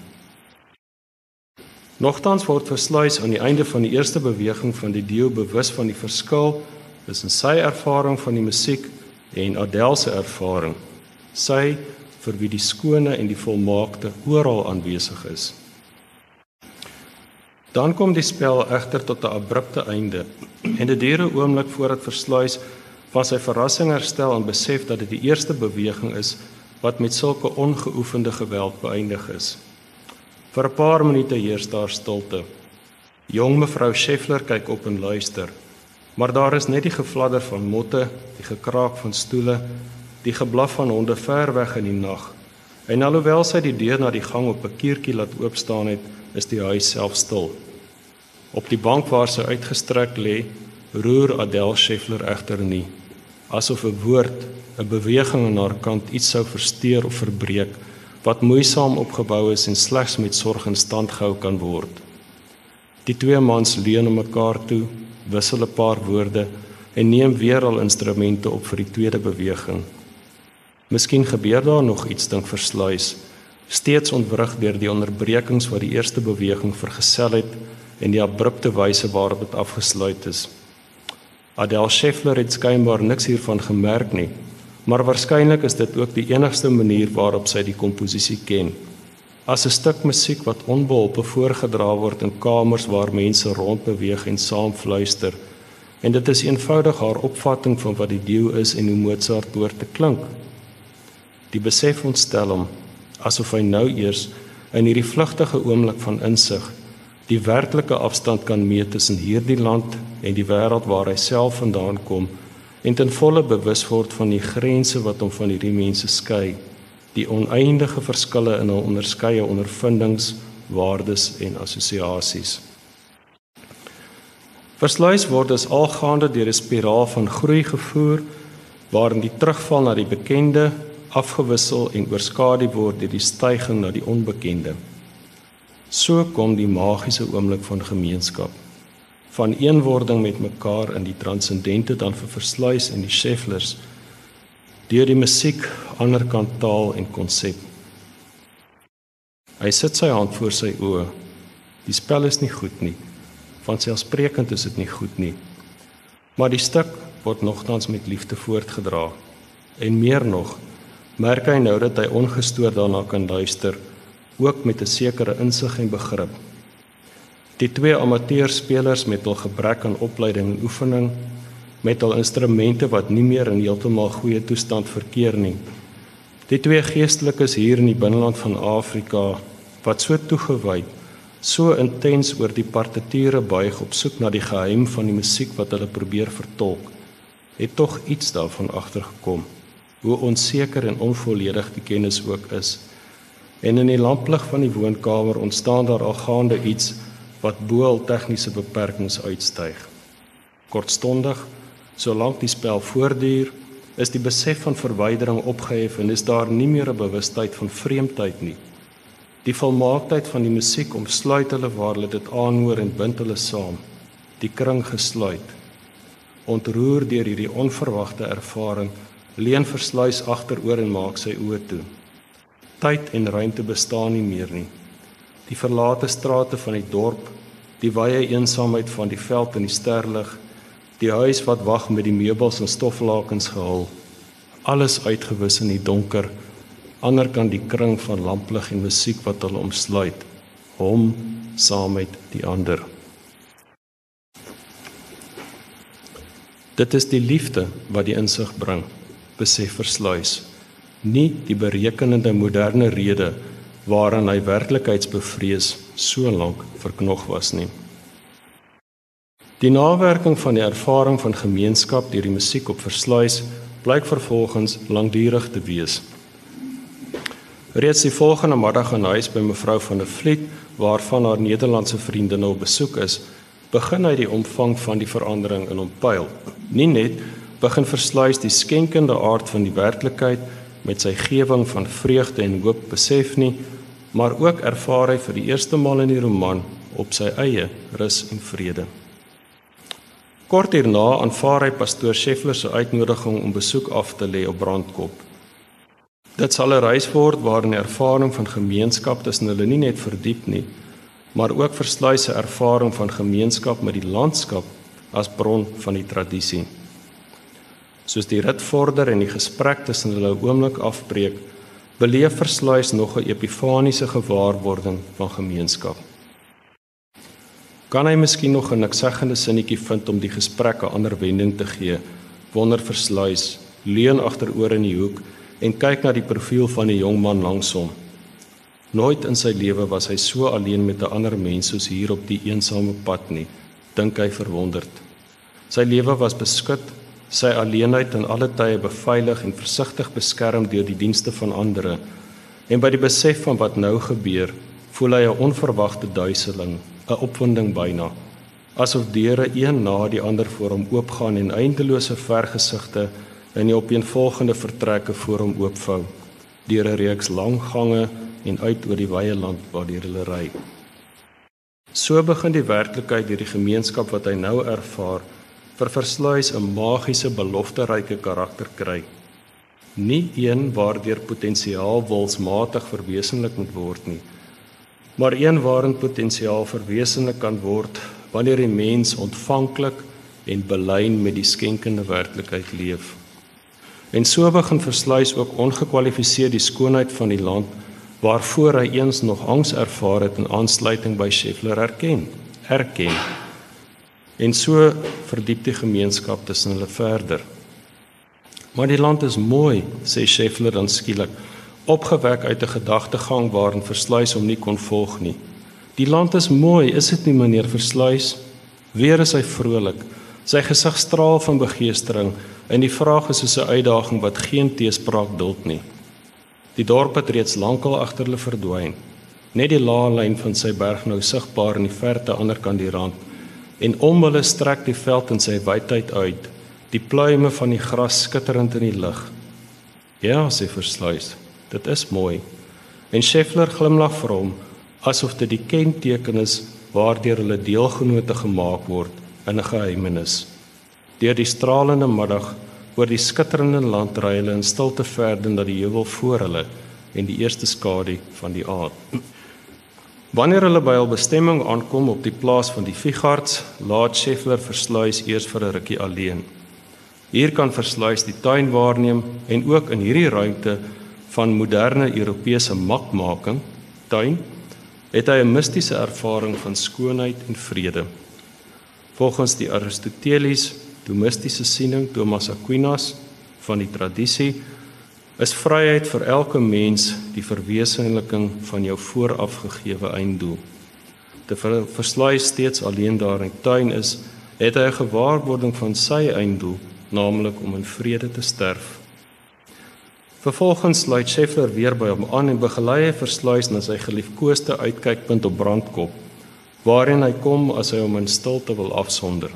Nogtans word Versluys aan die einde van die eerste beweging van die duo bewus van die verskil tussen sy ervaring van die musiek en Adèle se ervaring, sy vir wie die skone en die volmaakte oral aanwesig is. Dan kom die spel egter tot 'n abrupte einde en dit duur 'n oomblik voordat Versluys van sy verrassing herstel en besef dat dit die eerste beweging is wat met sulke ongeoefende geweld beëindig is. Vir 'n paar minute heers daar stilte. Jong mevrou Scheffler kyk op en luister. Maar daar is net die gefladder van motte, die gekraak van stoele, die geblaf van honde ver weg in die nag. En alhoewel sy die deur na die gang op 'n kiertjie laat oopstaan het, is die huis self stil. Op die bank waar sy uitgestrek lê, roer Adèle Scheffler egter nie, asof 'n woord, 'n beweging aan haar kant iets sou versteur of verbreek, wat moeisaam opgebou is en slegs met sorg in stand gehou kan word. Die twee mans leun na mekaar toe, wissel 'n paar woorde en neem weer al instrumente op vir die tweede beweging. Miskien gebeur daar nog iets, dink Versluys, steeds ontwrig deur die onderbrekings wat die eerste beweging vergesel het en die abrupte wyse waarop dit afgesluit is. Adèle Scheffler het skynbaar niks hiervan gemerk nie, maar waarskynlik is dit ook die enigste manier waarop sy die komposisie ken. As 'n stuk musiek wat onbeholpe voorgedra word in kamers waar mense rondbeweeg en saam fluister, en dit is eenvoudig haar opvatting van wat die deel is en hoe Mozart hoort te klink. Die besef ontstel hom, asof hy nou eers in hierdie vlugtige oomblik van insig die werklike afstand kan meet tussen hierdie land en die wêreld waar hy self vandaan kom en ten volle bewus word van die grense wat hom van hierdie mense skei, die oneindige verskille in hul onderskeie ondervindings, waardes en assosiasies. Versluys word dus algaande deur 'n spiraal van groei gevoer, waarin die terugval na die bekende afgewissel en oorskadu word deur die styging na die onbekende. So kom die magiese oomblik van gemeenskap, van eenwording met mekaar in die transcendente dan vir Versluys en die Schefflers, deur die musiek, anderkant taal en konsep. Hy sit sy hand voor sy oë. Die spel is nie goed nie, vanselfsprekend is dit nie goed nie, maar die stuk word nogtans met liefde voortgedra, en meer nog, merk hy nou dat hy ongestoord daarna kan luister, ook met 'n sekere insig en begrip. Die twee amateurspelers met hul gebrek aan opleiding en oefening, met hul instrumente wat nie meer in heeltemal goeie toestand verkeer nie. Die twee geestelikes hier in die binneland van Afrika, wat so toegewy, so intens oor die partiture buig op soek na die geheim van die musiek wat hulle probeer vertolk, het tog iets daarvan agtergekom, hoe onseker en onvolledig die kennis ook is. En in die lamplig van die woonkamer ontstaan daar al gaande iets wat bo hul tegniese beperkings uitstyg. Kortstondig, solank die spel voortduur, is die besef van verwydering opgehef en is daar nie meer 'n bewustheid van vreemdheid nie. Die volmaaktheid van die musiek omsluit hulle waar hulle dit aanhoor en bind hulle saam, die kring gesluit. Ontroer deur hierdie onverwagte ervaring, leun Versluys agteroor en maak sy oë toe. Tyd en ruimte bestaan nie meer nie. Die verlate strate van die dorp, die wye eensaamheid van die veld en die sterlig, die huis wat wag met die meubels en stoflakens gehul, alles uitgewis in die donker, ander kan die kring van lamplig en musiek wat hulle omsluit, hom saam met die ander. Dit is die liefde wat die insig bring, besef Versluys, nie die berekenende moderne rede waaraan hy werklikheidsbevrees so lank verknog was nie. Die nawerking van die ervaring van gemeenskap deur die musiek op Versluys blyk vervolgens langdurig te wees. Reeds die volgende middag in huis by mevrou van der Vliet, waarvan haar Nederlandse vriendin op besoek is, begin hy die omvang van die verandering in hom pyl. Nie net begin Versluys die skenkende aard van die werklikheid met sy gewing van vreugde en hoop besef nie, maar ook ervaar hy vir die eerste maal in die roman op sy eie rus en vrede. Kort hierna aanvaar hy pastoor Scheffler se uitnodiging om besoek af te lê op Brandkop. Dit sal 'n reis word waarin die ervaring van gemeenskap tussen hulle nie net verdiep nie, maar ook Versluys se ervaring van gemeenskap met die landskap as bron van die tradisie. Soos die rit vorder en die gesprek tussen hulle oomblik afbreek, beleef Versluys nog 'n epifaniese gewaarwording van gemeenskap. Kan hy miskien nog 'n nikszeggende sinnetjie vind om die gesprek 'n ander wending te gee, wonder Versluys, leun agteroor in die hoek en kyk na die profiel van die jong man langs hom. Nooit in sy lewe was hy so alleen met 'n ander mens soos hier op die eensame pad nie, dink hy verwonderd. Sy lewe was beskut, sy alleenheid in alle tye beveilig en versigtig beskerm deur die dienste van ander. En by die besef van wat nou gebeur, voel hy 'n onverwagte duiseling, 'n opwinding byna, asof deure een na die ander voor hom oopgaan en eindelose vergesigte in die opeenvolgende vertrekke voor hom oopvou, deur 'n reeks lang gange en uit oor die wye land waardeur hulle ry. So begin die werklikheid deur die gemeenskap wat hy nou ervaar, vir Versluys 'n magiese belofteryke karakter kry. Nie een waardeur potensiaal wilsmatig verwesenlik moet word nie, maar een waarin potensiaal verwesenlik kan word wanneer die mens ontvanklik en belyn met die skenkende werklikheid leef. En so begin Versluys ook ongekwalifiseer die skoonheid van die land waarvoor hy eens nog angs ervaar het in aansluiting by Scheffler erken, erken. En so verdiep die gemeenskap tussen hulle verder. Maar die land is mooi, sê Scheffler dan skielik, opgewek uit 'n gedagtegang waarin Versluys hom nie kon volg nie. Die land is mooi, is dit nie, meneer Versluys? Weer is hy vrolik, sy gesig straal van begeestering en die vraag is soos 'n uitdaging wat geen teespraak duld nie. Die dorp het reeds lankal agter hulle verdwyn. Net die lae lyn van sy berg nou sigbaar in die verte aanderkant die rand. En om hulle strek die veld in sy wydheid uit, die pluime van die gras skitterend in die lug. Ja, sê Versluys, dit is mooi. En Scheffler glimlag vir hom, asof dit die kenteken is waardeur hulle deelgenote gemaak word in 'n geheimenis. Deur die stralende middag oor die skitterende land ry hulle in stilte verder na die heuwel voor hulle en die eerste skadu van die aand. Wanneer hulle by hul bestemming aankom op die plaas van die Vigards, laat Scheffler Versluys eers vir 'n rukkie alleen. Hier kan Versluys die tuin waarneem en ook in hierdie ruimte van moderne Europese makmaking, tuin, het hy 'n mistiese ervaring van skoonheid en vrede. Volgens die Aristoteles Thomistiese siening Thomas Aquinas van die tradisie, is vryheid vir elke mens die verwesenliking van jou vooraf gegewe einddoel. Terwyl Versluys steeds alleen daar in die tuin is, het hy 'n gewaarwording van sy einddoel, naamlik om in vrede te sterf. Vervolgens sluit Scheffler weer by hom aan en begelei hy Versluys na sy geliefkoeste uitkykpunt op Brandkop, waarin hy kom as hy hom in stilte wil afsonder.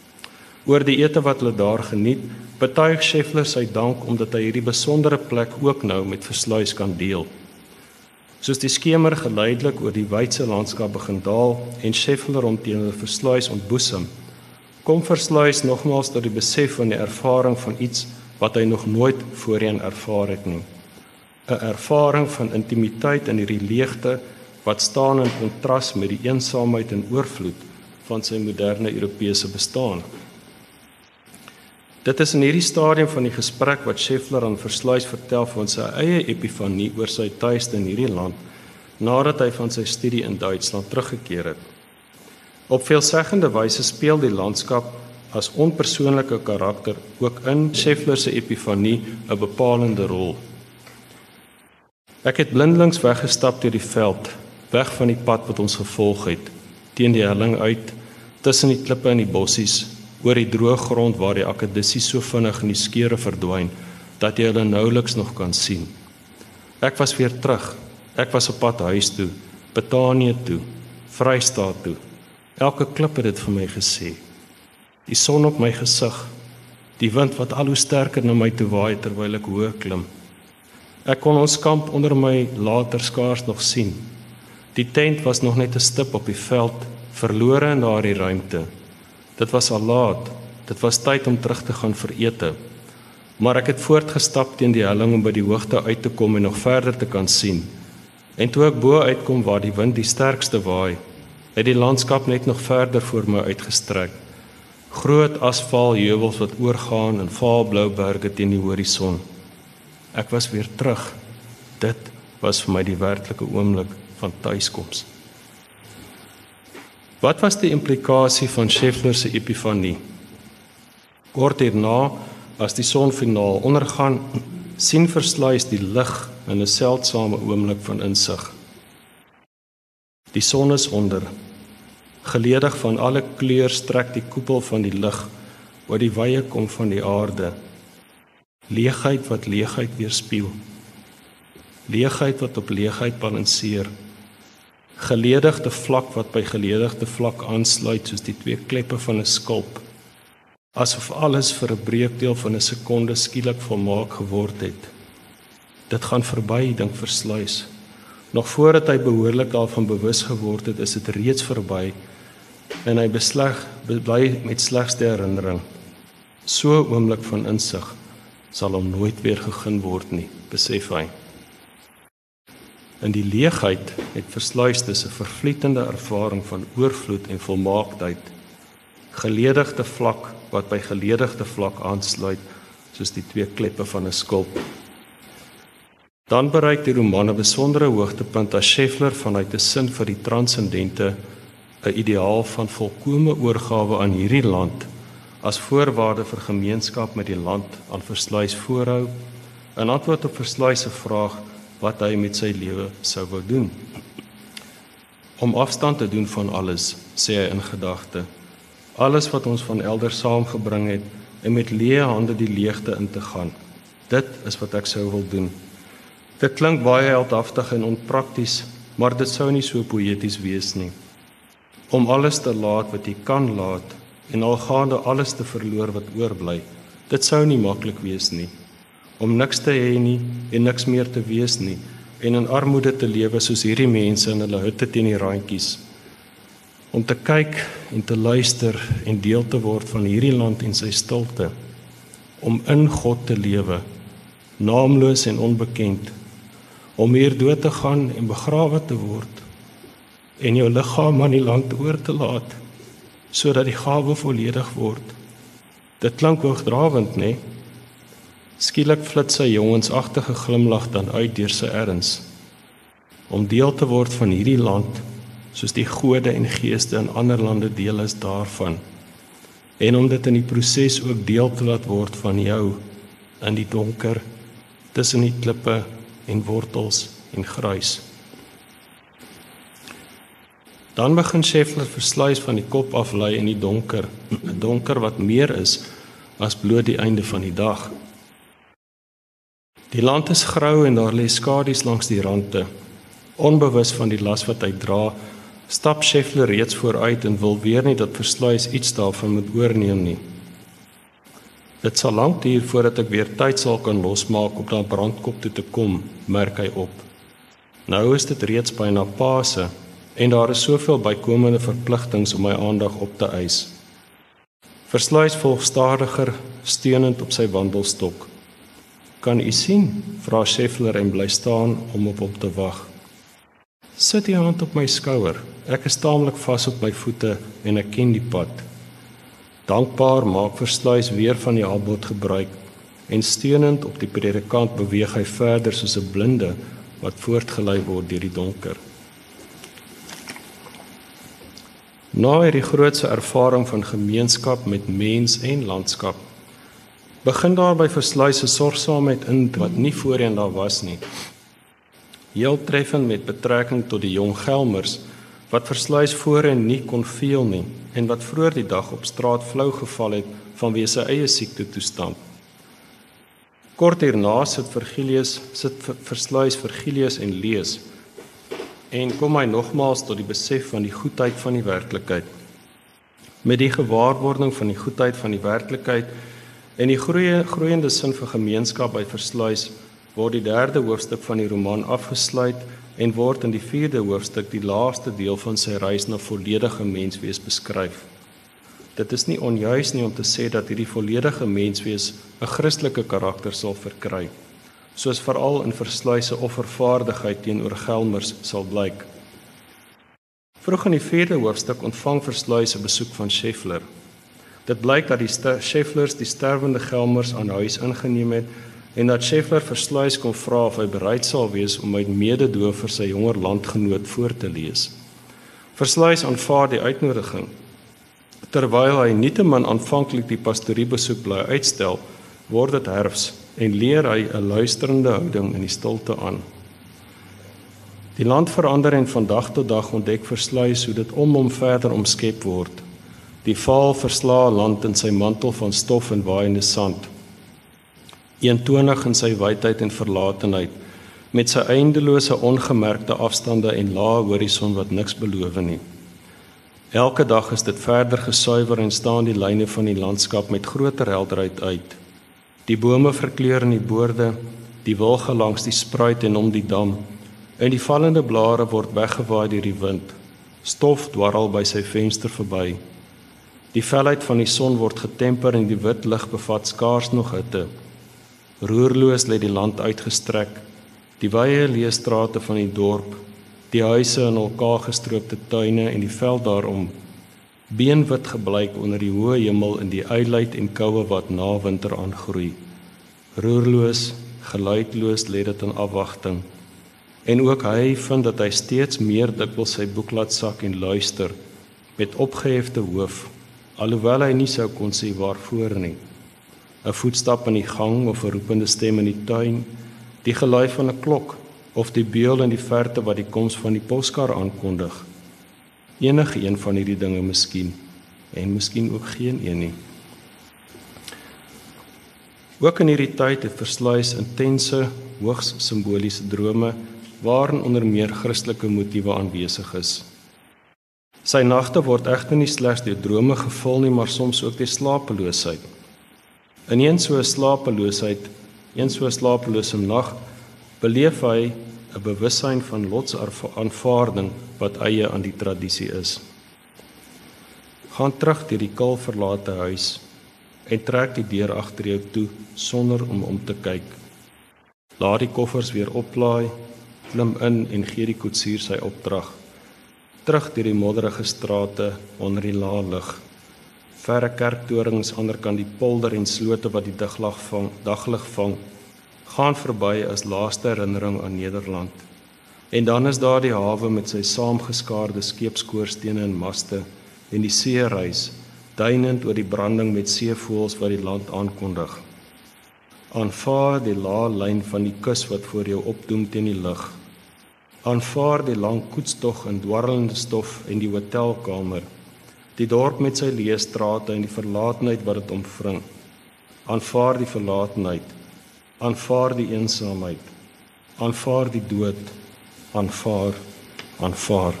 Oor die ete wat hulle daar geniet, betuig Scheffler sy dank omdat hy hierdie besondere plek ook nou met Versluys kan deel. Soos die skemer geleidelik oor die wydse landskap begin daal en Scheffler hom teenoor Versluys ontboesem, kom Versluys nogmaals tot die besef van die ervaring van iets wat hy nog nooit voorheen ervaar het nie. 'n Ervaring van intimiteit in hierdie leegte wat staan in kontras met die eensaamheid en oorvloed van sy moderne Europese bestaan. Dit is in hierdie stadium van die gesprek wat Scheffler aan Versluys vertel van sy eie epifanie oor sy tuiste in hierdie land, nadat hy van sy studie in Duitsland teruggekeer het. Op veelzeggende wyse speel die landskap as onpersoonlike karakter ook in Scheffler se epifanie 'n bepalende rol. Ek het blindelings weggestap deur die veld, weg van die pad wat ons gevolg het, teen die helling uit, tussen die klippe en die bossies, oor die droë grond waar die akkedissie so vinnig in die skeure verdwyn, dat jy hulle nouliks nog kan sien. Ek was weer terug, ek was op pad huis toe, Betanië toe, Vrystaat toe. Elke klip het dit vir my gesê. Die son op my gesig, die wind wat al hoe sterker na my toe waai terwyl ek hoë klim. Ek kon ons kamp onder my later skaars nog sien. Die tent was nog net 'n stip op die veld, verlore in daardie ruimte. Dit was al laat, dit was tyd om terug te gaan vir ete. Maar ek het voortgestap teen die helling om by die hoogte uit te kom en nog verder te kan sien. En toe ek bo uitkom waar die wind die sterkste waai, het die landskap net nog verder voor my uitgestrek. Groot asfaltheuwels wat oorgaan in vaalblou berge teen die horison. Ek was weer terug. Dit was vir my die werklike oomblik van tuiskoms. Wat was die implikasie van Scheffler se epifanie? Kort hierna, as die son finaal ondergaan, sien Versluys die lig in 'n seldsame oomblik van insig. Die son is onder. Geledig van alle kleur strek die koepel van die lig wat die wye kom van die aarde. Leegheid wat leegheid weerspieël. Leegheid wat op leegheid balanseer. Geledigde vlak wat by geledigde vlak aansluit soos die twee kleppe van 'n skulp. Asof alles vir 'n breekdeel van 'n sekonde skielik volmaak geword het. Dit gaan verby, dink Versluys. Nog voordat hy behoorlik daarvan bewus geword het, is dit reeds verby en hy besleg, bly met slegs die herinnering. So 'n oomblik van insig sal hom nooit weer gegeen word nie, besef hy. In die leegheid het Versluys dus 'n vervlietende ervaring van oorvloed en volmaaktheid, geledigde vlak wat by geledigde vlak aansluit, soos die twee kleppe van 'n skulp. Dan bereik die roman 'n besondere hoogtepunt as Scheffler vanuit 'n sin vir die transcendente, 'n ideaal van volkome oorgawe aan hierdie land, as voorwaarde vir gemeenskap met die land aan Versluys voorhou, in antwoord op Versluys se vraag wat hy met sy lewe sou wou doen. Om afstand te doen van alles, sê hy in gedagte. Alles wat ons van elders saamgebring het en met leë hande die leegte in te gaan. Dit is wat ek sou wil doen. Dit klink baie heldhaftig en onprakties, maar dit sou nie so poëties wees nie. Om alles te laat wat jy kan laat en algaande alles te verloor wat oorbly, dit sou nie maklik wees nie. Om niks te hê nie en niks meer te wees nie en in armoede te lewe soos hierdie mense in hulle hutte teen die randjies. Om te kyk en te luister en deel te word van hierdie land en sy stilte. Om in God te lewe, naamloos en onbekend. Om hier dood te gaan en begrawe te word en jou liggaam aan die land oor te laat, sodat die gawe volledig word. Dit klink hoogdrawend, né? Skielik flits sy jongensagtige glimlag dan uit deur sy erns. Om deel te word van hierdie land, soos die gode en geeste in ander lande deel is daarvan, en om dit in die proses ook deel te laat word van jou, in die donker, tussen die klippe en wortels en gruis. Dan begin Scheffler Versluys van die kop af lei in die donker, 'n donker wat meer is as bloot die einde van die dag. Die land is grou en daar lê skadu's langs die rande. Onbewus van die las wat hy dra, stap Scheffler reeds vooruit en wil weer nie dat Versluys iets daarvan moet oorneem nie. Dit sal lank duur voordat ek weer tyd sal kan losmaak om na Brandkop toe te kom, merk hy op. Nou is dit reeds byna Paase en daar is soveel bykomende verpligtings om my aandag op te eis. Versluys volg stadiger, steunend op sy wandelstok. Kan u sien? Vra Scheffler en bly staan om op hom te wag. Sit die hand op my skouer. Ek is taamlik vas op my voete en ek ken die pad. Dankbaar maak Versluys weer van die aanbod gebruik en steunend op die predikant beweeg hy verder soos 'n blinde wat voortgelei word deur die donker. Na hierdie grootse ervaring van gemeenskap met mens en landskap, begin daar by Versluys se sorgsaamheid in wat nie voorheen daar was nie. Heel treffend met betrekking tot die jong Gelmers, wat Versluys voorheen nie kon veel nie, en wat vroeër die dag op straat flou geval het vanweë sy eie siekte toestand. Kort hierna sit Virgilius, sit Versluys Virgilius en lees, en kom hy nogmaals tot die besef van die goedheid van die werklikheid. Met die gewaarwording van die goedheid van die werklikheid en die groeie, groeiende sin vir gemeenskap by Versluys, word die derde hoofstuk van die roman afgesluit en word in die vierde hoofstuk die laaste deel van sy reis na volledige menswees beskryf. Dit is nie onjuis nie om te sê dat hierdie volledige menswees 'n Christelike karakter sal verkry, soos veral in Versluys se offervaardigheid teenoor Gelmers sal blyk. Vroeg in die vierde hoofstuk ontvang Versluys 'n besoek van Scheffler. Dit blyk dat die Schefflers die sterwende Gelmers aan huis ingeneem het en dat Scheffler Versluys kon vra of hy bereid sal wees om uit mededoe vir sy jonger landgenoot voor te lees. Versluys aanvaar die uitnodiging. Terwyl hy nietemin aanvanklik die pastoriebesoek bly uitstel, word dit herfs en leer hy 'n luisterende houding in die stilte aan. Die land verander en van dag tot dag ontdek Versluys hoe dit om hom verder omskep word. Die vaal verslae land in sy mantel van stof en waaiende sand. Eentonig in sy wydheid en verlatenheid, met sy eindelose ongemerkte afstande en lae horison wat niks beloof nie. Elke dag is dit verder gesuiwer en staan die lyne van die landskap met groter helderheid uit. Die bome verkleur in die boorde, die wilge langs die spruit en om die dam, en die vallende blare word weggewaai deur die wind. Stof dwarrel by sy venster verby. Die felheid van die son word getemper en die wit lig bevat skaars nog hitte. Roerloos lê die land uitgestrek, die wye leë strate van die dorp, die huise in elkaar gestroopte tuine en die veld daarom, beenwit geblyk onder die hoë hemel in die yligheid en koue wat na winter aangroei. Roerloos, geluidloos lê dit in afwagting. En ook hy vind dat hy steeds meer dikwels sy boek laat sak en luister, met opgehefte hoof, alhoewel hy nie sou kon sê waarvoor nie. 'n Voetstap in die gang of 'n roepende stem in die tuin, die gelui van 'n klok of die beul in die verte wat die koms van die poskar aankondig. Enige een van hierdie dinge miskien, en miskien ook geen een nie. Ook in hierdie tyd het Versluys intense, hoogs simboliese drome, waarin onder meer Christelike motiewe aanwesig is. Sy nagte word egter nie slegs deur drome gevul nie, maar soms ook deur slapeloosheid. In een so 'n slapeloosheid, een so 'n slapelose nag, beleef hy 'n bewussyn van lotsaanvaarding wat eie aan die tradisie is. Gaan terug deur die kil verlate huis en trek die deur agter jou toe sonder om om te kyk. Laat die koffers weer oplaai, klim in en gee die koetsier sy opdrag. Terug deur die modderige strate onder die lae lig. Verre kerktorings ander kant die polder en slote wat die daglig vang, daglig vang, gaan verby as laaste herinnering aan Nederland. En dan is daar die hawe met sy saamgeskaarde skeepskoorstene en maste en die seereis, duinend oor die branding met seevoëls wat die land aankondig. Aanvaar die lae lyn van die kus wat voor jou opdoem teen die lug. Aanvaar die lang koetstog in dwarrelende stof en die hotelkamer, die dorp met sy leë strate en die verlatenheid wat dit omvring. Aanvaar die verlatenheid, aanvaar die eensaamheid, aanvaar die dood, aanvaar, aanvaar.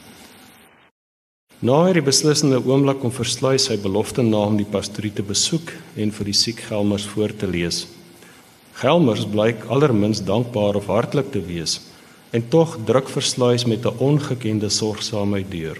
Na hierdie beslissende oomblik om Versluys sy belofte na om die pastorie te besoek en vir die siek Gelmers voor te lees. Gelmers blyk allerminst dankbaar of hartlik te wees, en tog druk Versluys met 'n ongekende sorgsaamheid deur.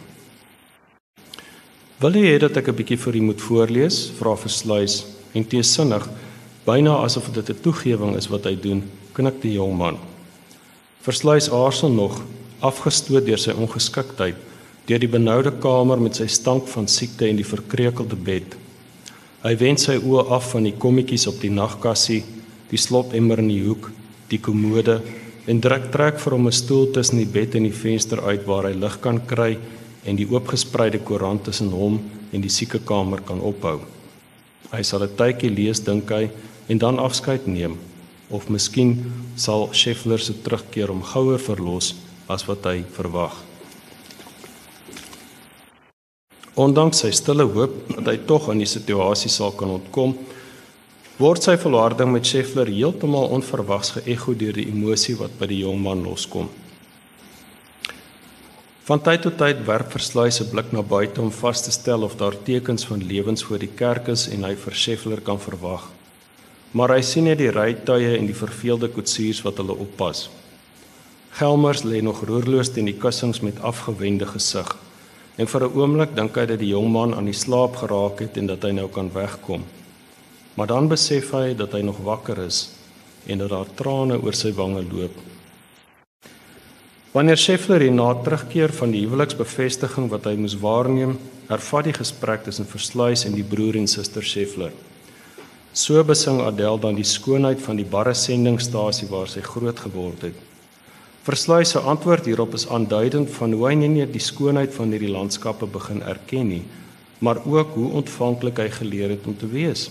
Wil jy hê dat ek 'n bietjie vir u moet voorlees, vra Versluys, en teesinnig, byna asof dit 'n toegewing is wat hy doen, knik die jong man. Versluys aarzel nog, afgestoot deur sy ongeskiktheid, deur die benoude kamer met sy stank van siekte en die verkreukelde bed. Hy wend sy oë af van die kommetjies op die nagkassie, die slotemmer in die hoek, die kommode, en druk trek vir hom 'n stoel tussen die bed en die venster uit waar hy lig kan kry en die oopgespreide koerant tussen hom en die siekekamer kan ophou. Hy sal 'n tydjie lees, dink hy, en dan afskeid neem, of miskien sal Scheffler se terugkeer hom gouer verlos as wat hy verwag. Ondanks sy stille hoop dat hy tog aan die situasie sal kan ontkom, word sy volharding met Scheffler heeltemal onverwags geëgo deur die emosie wat by die jong man loskom. Van tyd tot tyd werp Versluys 'n blik na buite om vas te stel of daar tekens van lewens voor die kerk is en hy vir Scheffler kan verwag. Maar hy sien net die rytuie en die verveelde koetsiers wat hulle oppas. Gelmers lê nog roerloos teen die kussings met afgewende gesig. En vir 'n oomblik dink hy dat die jong man aan die slaap geraak het en dat hy nou kan wegkom. Maar dan besef hy dat hy nog wakker is en dat daar trane oor sy wange loop. Wanneer Scheffler hierna terugkeer van die huweliksbevestiging wat hy moes waarneem, hervat die gesprek tussen Versluys en die broer en suster Scheffler. So besing Adèle dan die skoonheid van die barre sendingstasie waar sy groot geword het. Versluys se antwoord hierop is aanduidend van hoe hy nie net die skoonheid van hierdie landskappe begin erken nie, maar ook hoe ontvanklik hy geleer het om te wees.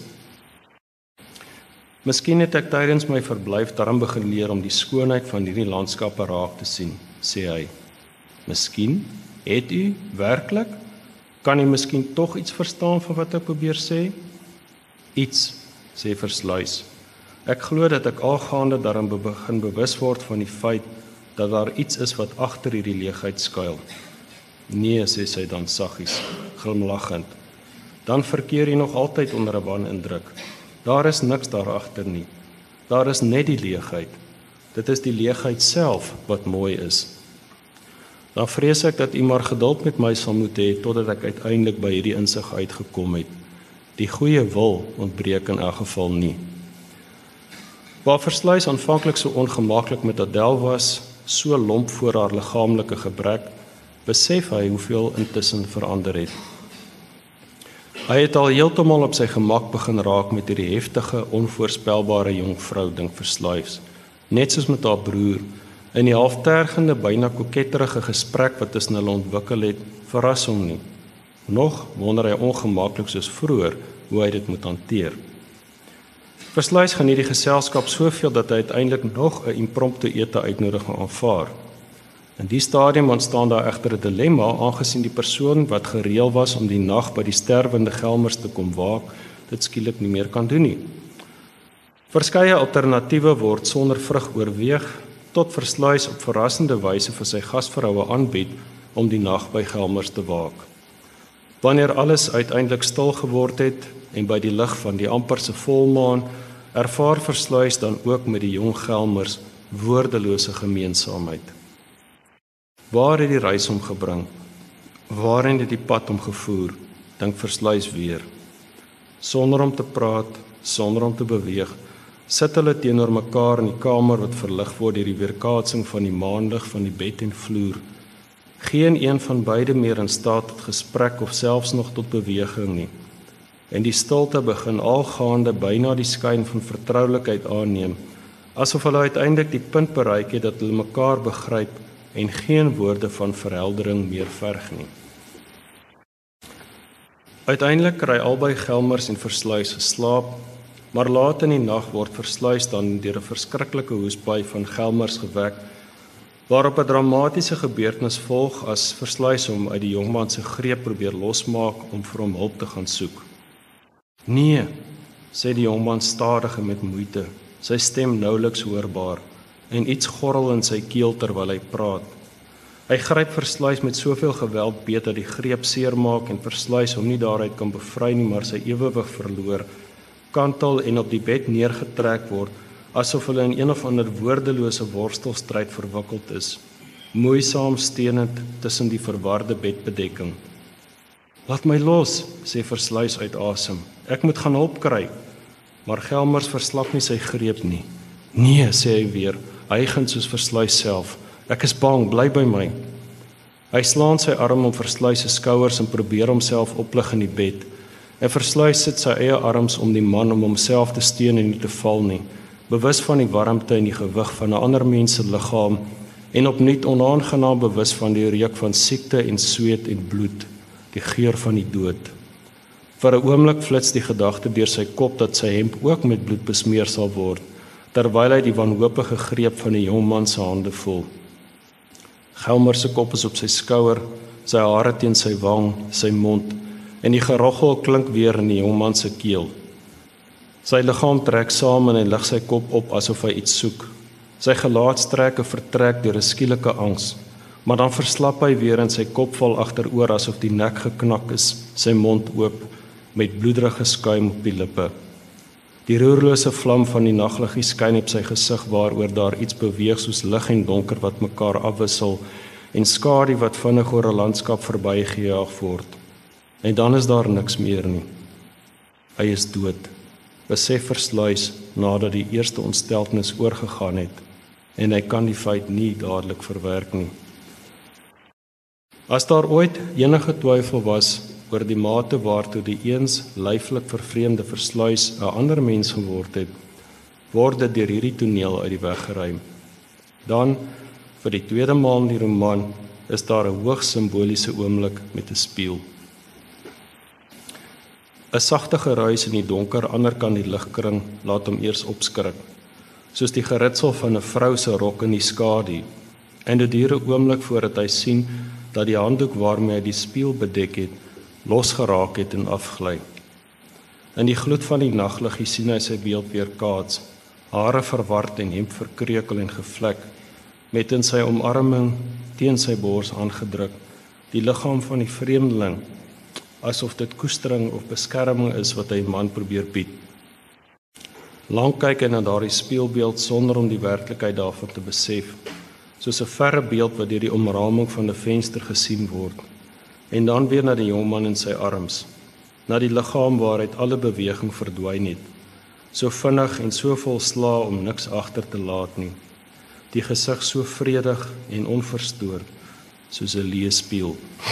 Miskien het ek tydens my verblyf daarom begin leer om die skoonheid van hierdie landskappe raak te sien, sê hy. Miskien het u werklik? Kan jy miskien tog iets verstaan van wat ek probeer sê? Iets, sê Versluis. Ek glo dat ek algaande daarin begin bewus word van die feit dat daar iets is wat agter hierdie leegheid skuil. Nee, sê sy dan saggies, glimlaggend. Dan verkeer jy nog altyd onder 'n wanindruk. Daar is niks daar agter nie. Daar is net die leegheid. Dit is die leegheid self wat mooi is. Dan vrees ek dat u maar geduld met my sal moet hê totdat ek uiteindelik by hierdie insig uitgekom het. Die goeie wil ontbreek in elk geval nie. Waar Versluis aanvanklik so ongemaklik met Adèle was, so lomp voor haar liggaamlike gebrek, besef hy hoeveel intussen verander het. Hy het al heeltemal op sy gemak begin raak met hierdie heftige, onvoorspelbare jong vrou, dink Versluis. Net soos met haar broer, in die halftergende, byna koketterige gesprek wat tussen hulle ontwikkel het, verras hom nie. Nog wonder hy ongemaklik soos vroeër hoe hy dit moet hanteer. Versluis geniet die geselskap soveel dat hy uiteindelik nog 'n impromptu ete uitnodiging aanvaar. In die stadium ontstaan daar egter 'n dilemma, aangesien die persoon wat gereël was om die nag by die sterwende Gelmers te kom waak, dit skielik nie meer kan doen nie. Verskeie alternatiewe word sonder vrug oorweeg, tot Versluis op verrassende wyse vir sy gasvroue aanbied om die nag by Gelmers te waak. Wanneer alles uiteindelik stil geword het en by die lig van die amperse volmaan, ervaar Versluis dan ook met die jong Gelmers woordelose gemeensaamheid. Waar het die reis hom gebring? Waarheen het die pad hom gevoer? Dink Versluis weer. Sonder om te praat, sonder om te beweeg, sit hulle teenoor mekaar in die kamer wat verlig word deur die weerkaatsing van die maanlig van die bed en vloer. Geen een van beide meer in staat tot gesprek of selfs nog tot beweging nie. En die stilte begin algaande byna die skyn van vertroulikheid aanneem, asof hulle uiteindelik die punt bereik het dat hulle mekaar begryp en geen woorde van verheldering meer verg nie. Uiteindelik kry albei Gelmers en Versluis geslaap, maar laat in die nag word Versluis dan deur 'n verskriklike hoesbui van Gelmers gewek, waarop 'n dramatiese gebeurtenis volg as Versluis hom uit die jongman se greep probeer losmaak om vir hom hulp te gaan soek. Nee, sê die jongman stadig en met moeite, sy stem nouliks hoorbaar, en iets gorrel in sy keel terwyl hy praat. Hy gryp Versluis met soveel geweld beet dat die greep seermaak en Versluis hom nie daaruit kan bevry nie, maar sy ewewig verloor, kantel en op die bed neergetrek word, asof hulle in een of ander woordelose worstelstryd verwikkeld is, moeisaam steunend tussen die verwarde bedbedekking. Laat my los, sê Versluis uit asem. Ek moet gaan hulp kry. Maar Gelmers verslap nie sy greep nie. Nee, sê hy weer, hygend soos Versluis self. Ek is bang, bly by my. Hy slaan sy arm om Versluis se skouers en probeer homself oplig in die bed. En Versluis sit sy eie arms om die man om homself te steun en nie te val nie, bewus van die warmte en die gewig van 'n ander mens se liggaam en opnuut onaangenaam bewus van die reuk van siekte en sweet en bloed, die geur van die dood. Vir 'n oomblik flits die gedagte deur sy kop dat sy hemp ook met bloed besmeer sal word, terwyl hy die wanhopige greep van die jong man se hande voel. Gelmers se kop is op sy skouer, sy hare teen sy wang, sy mond, en die geroggel klink weer in die jong man se keel. Sy liggaam trek saam en hy lig sy kop op asof hy iets soek. Sy gelaatstrekke vertrek deur 'n skielike angs, maar dan verslap hy weer en sy kop val agteroor asof die nek geknak is, sy mond oop, met bloederige skuim op die lippe. Die roerlose vlam van die nagliggie skyn op sy gesig waaroor daar iets beweeg soos lig en donker wat mekaar afwissel en skadu wat vinnig oor 'n landskap verbygejaag word. En dan is daar niks meer nie. Hy is dood, besef Versluis nadat die eerste ontsteltenis oorgegaan het en hy kan die feit nie dadelik verwerk nie. As daar ooit enige twyfel was oor die mate waartoe die eens lyflik vervreemde Versluis 'n ander mens geword het, word dit deur hierdie toneel uit die weg geruim. Dan, vir die tweede maal in die roman, is daar 'n hoogs simboliese oomblik met 'n spieël. 'n Sagte geruis in die donker aanderkant die ligkring laat hom eers opskrik, soos die geritsel van 'n vrou se rok in die skadu, en dit duur 'n oomblik voordat hy sien dat die handdoek waarmee hy die spieël bedek het, losgeraak het en afgly. In die gloed van die naglig sien hy sy beeld weer kaats, hare verward en hemp verkreukel en gevlek, met in sy omarming teen sy bors aangedruk, die liggaam van die vreemdeling, asof dit koestering of beskerming is wat hy man probeer bied. Lang kyk hy na daardie spieelbeeld sonder om die werklikheid daarvan te besef, soos 'n verre beeld wat deur die omraming van 'n venster gesien word, en dan weer na die jongman in sy arms, na die liggaam waaruit alle beweging verdwyn het, so vinnig en so volslaa om niks agter te laat nie, die gesig so vredig en onverstoord, soos 'n leë spieël.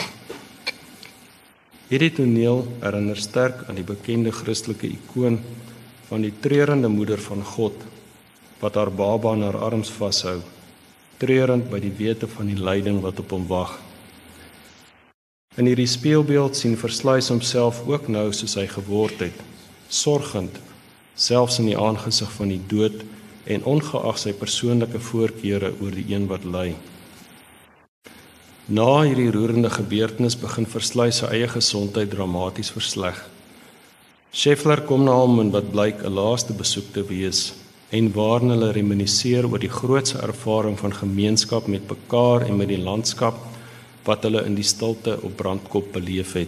Hierdie toneel herinner sterk aan die bekende Christelike ikoon van die treurende moeder van God, wat haar baba in haar arms vashou, treurend by die wete van die lyding wat op hom wag. In hierdie spieelbeeld sien Versluys homself ook nou soos hy geword het, sorgend, selfs in die aangesig van die dood en ongeag sy persoonlike voorkeure oor die een wat ly. Na hierdie roerende gebeurtenis begin Versluys sy eie gesondheid dramaties versleg. Scheffler kom na hom en wat blyk 'n laaste besoek te wees, en waarin hulle reminisseer oor die grootse ervaring van gemeenskap met mekaar en met die landskap wat hulle in die stilte op Brandkop beleef het.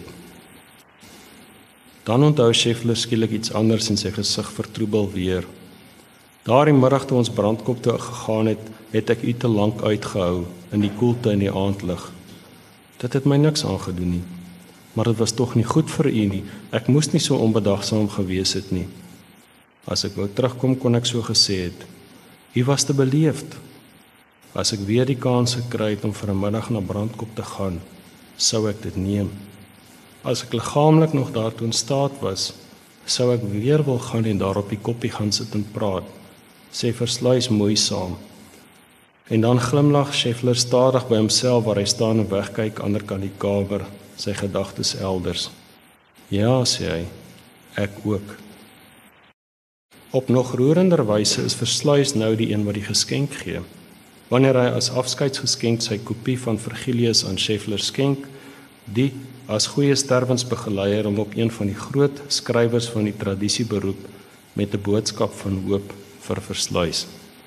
Dan onthou Scheffler skielik iets anders en sy gesig vertroebel weer. Daardie middag toe ons Brandkop toe gegaan het, het ek u te lank uitgehou in die koelte in die aandlig. Dit het my niks aangedoen nie, maar dit was tog nie goed vir u nie. Ek moes nie so onbedagsaam gewees het nie. As ek wou terugkom, kon ek so gesê het. U was te beleefd. As ek weer die kans gekry het om vir 'n middag na Brandkop te gaan, sou ek dit neem. As ek liggaamlik nog daartoe in staat was, sou ek weer wil gaan en daar op die koppie gaan sit en praat, sê Versluys moeisaam. En dan glimlag Scheffler stadig by homself waar hy staan en wegkyk ander kant die kamer, sy gedagtes elders. Ja, sê hy, ek ook. Op nog roerender wyse is Versluys nou die een wat die geskenk gee. Wanneer hy as afskeidsgeskenk sy kopie van Virgilius aan Scheffler skenk, die as goeie sterwensbegeleier om op een van die groot skrywers van die tradisie beroep met 'n boodskap van hoop vir Versluys.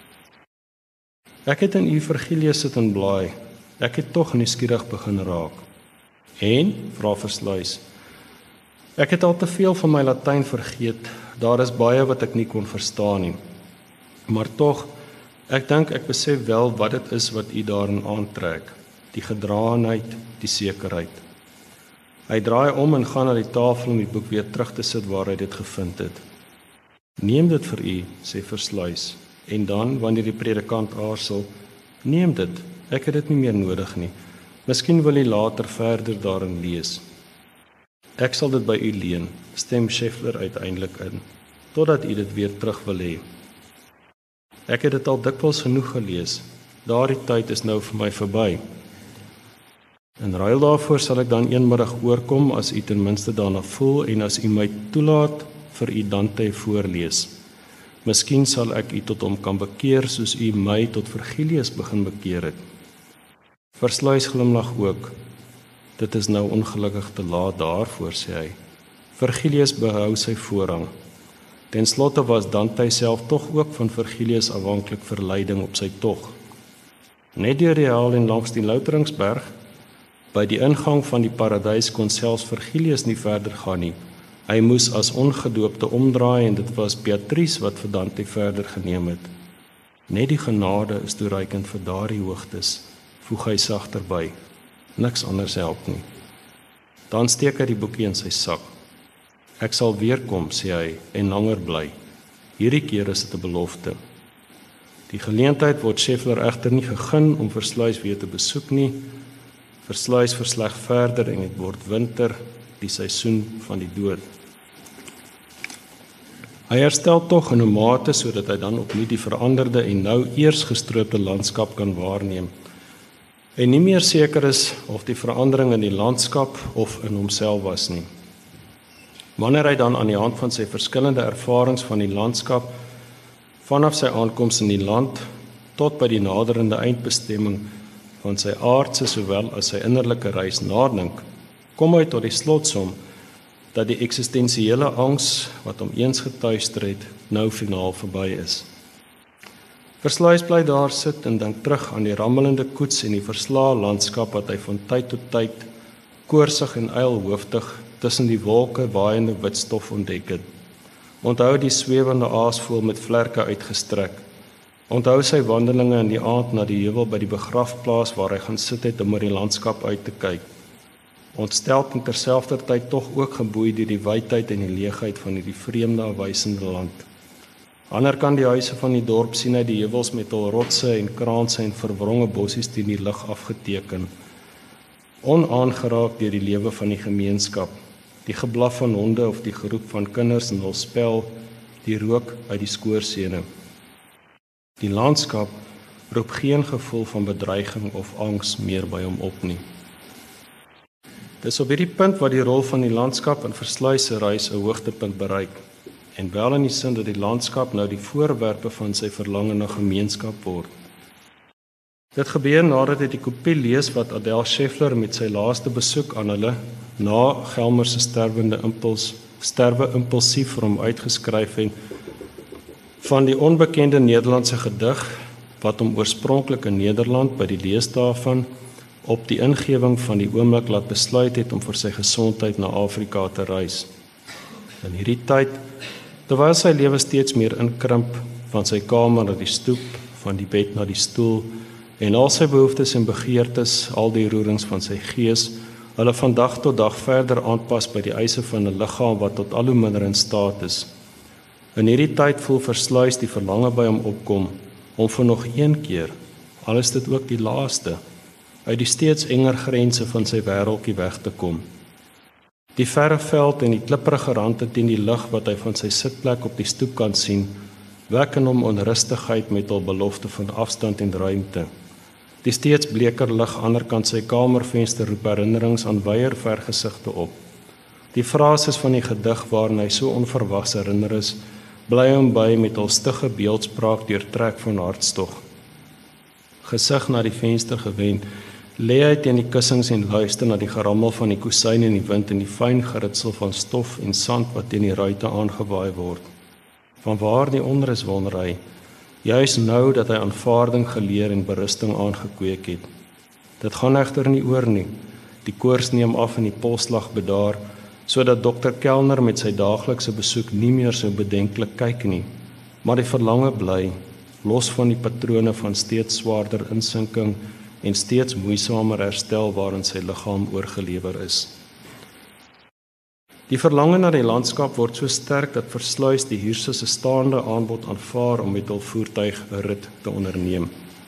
Ek het in u Virgilius sit en blaai. Ek het tog nuuskierig begin raak. En, vra Versluys, ek het al te veel van my Latyn vergeet. Daar is baie wat ek nie kon verstaan nie. Maar tog, ek dink ek besef wel wat dit is wat u daarin aantrek. Die gedraanheid, die sekerheid. Hy draai om en gaan na die tafel om die boek weer terug te sit waar hy dit gevind het. Neem dit vir u, sê Versluys. En dan, wanneer die predikant aarsel, neem dit, ek het dit nie meer nodig nie. Miskien wil u later verder daarin lees. Ek sal dit by u leen, stem Scheffler uiteindelik in, totdat u dit weer terug wil hê. Ek het dit al dikwels genoeg gelees, daardie tyd is nou vir my verby. In ruil daarvoor sal ek dan eenmiddag oorkom as u ten minste daarna voel en as u my toelaat vir u Dante voorlees. Miskien sal ek u tot hom kan bekeer soos u my tot Virgilius begin bekeer het. Versluys glimlag ook. Dit is nou ongelukkig te laat daarvoor, sê hy. Virgilius behou sy voorrang. Ten slotte was Dante self tog ook van Virgilius afhanklik vir leiding op sy tog. Net deur die haal en langs die Louteringsberg, by die ingang van die paradys kon selfs Virgilius nie verder gaan nie. Hy moes as ongedoopte omdraai en dit was Beatrice wat vir Dante verder geneem het. Net die genade is toereikend vir daardie hoogtes, voeg hy sagter by. Niks anders help nie. Dan steek hy die boekie in sy sak. Ek sal weer kom, sê hy, en langer bly. Hierdie keer is dit 'n belofte. Die geleentheid word Scheffler egter nie gegeen om Versluys weer te besoek nie. Versluys versleg verder en dit word winter, die seisoen van die dood. Hy herstel tog in 'n mate sodat hy dan opnuut die veranderde en nou eers gestroopte landskap kan waarneem. En nie meer seker is of die verandering in die landskap of in homself was nie. Wanneer hy dan aan die hand van sy verskillende ervarings van die landskap, vanaf sy aankoms in die land tot by die naderende eindbestemming van sy aardse sowel as sy innerlike reis nadink, kom hy tot die slotsom dat die eksistensiële angs wat hom eens getuister het, nou finaal verby is. Versluys bly daar sit en dink terug aan die rammelende koets en die verslae landskap wat hy van tyd tot tyd koorsig en ylhoofdig tussen die wolke waaiende wit stof ontdek het. Onthou die swewende aasvoël met vlerke uitgestrek. Onthou sy wandelinge in die aand na die heuwel by die begrafplaas waar hy gaan sit het om oor die landskap uit te kyk. Ontstelp en terselfdertyd tog ook geboei deur die wydheid en die leegheid van hierdie vreemde afwysende land. Ander kan die huise van die dorp sien uit die heuwels met hul rotse en kraanse en verwronge bossies teen die lug afgeteken. Onaangeraak deur die lewe van die gemeenskap, die geblaf van honde of die geroep van kinders in hul spel, die rook uit die skoorsene. Die landskap roep geen gevoel van bedreiging of angs meer by hom op nie. Dis op hierdie punt waar die rol van die landskap in Versluys se reis 'n hoogtepunt bereik, en wel in die sin dat die landskap nou die voorwerpe van sy verlange na gemeenskap word. Dit gebeur nadat hy die kopie lees wat Adele Scheffler met sy laaste besoek aan hulle na Gelmer se sterwende impuls, sterwe impulsief vir hom uitgeskryf het van die onbekende Nederlandse gedig wat hom oorspronklik in Nederland by die lees daarvan op die ingewing van die oomblik laat besluit het om vir sy gesondheid na Afrika te reis. In hierdie tyd, terwyl sy lewe steeds meer inkrimp, van sy kamer na die stoep, van die bed na die stoel, en al sy behoeftes en begeertes, al die roerings van sy gees, hulle van dag tot dag verder aanpas by die eise van 'n liggaam wat tot al hoe minder in staat is. In hierdie tyd voel Versluys die verlange by hom opkom, om vir nog een keer, al is dit ook die laaste, uit die steeds enger grense van sy wêreldjie weg te kom. Die verre veld en die klipprige rande teen die lig wat hy van sy sitplek op die stoep kan sien, wek in hom onrustigheid met hul belofte van afstand en ruimte. Die steeds bleker lig aanderkant sy kamervenster roep herinnerings aan wyeer vergesigte op. Die frases van die gedig waarin hy so onverwags herinner is, bly hom by met hul stugge beeldspraak deurtrek van hartstog. Gesig na die venster gewend, lê hy teen die kussings en luister na die gerammel van die kusyn in die wind en die fyn geritsel van stof en sand wat teen die ruite aangewaai word. Vanwaar die onrus wonder hy, juis nou dat hy aanvaarding geleer en berusting aangekweek het. Dit gaan egter nie oor nie. Die koors neem af en die polsslag bedaar, sodat dokter Kellner met sy daaglikse besoek nie meer so bedenklik kyk nie, maar die verlange bly, los van die patrone van steeds swaarder insinking en steeds moeisamer herstel waarin sy liggaam oorgelewer is. Die verlange na die landskap word so sterk dat Versluys die huurse se staande aanbod aanvaar om met hul voertuig 'n rit te onderneem.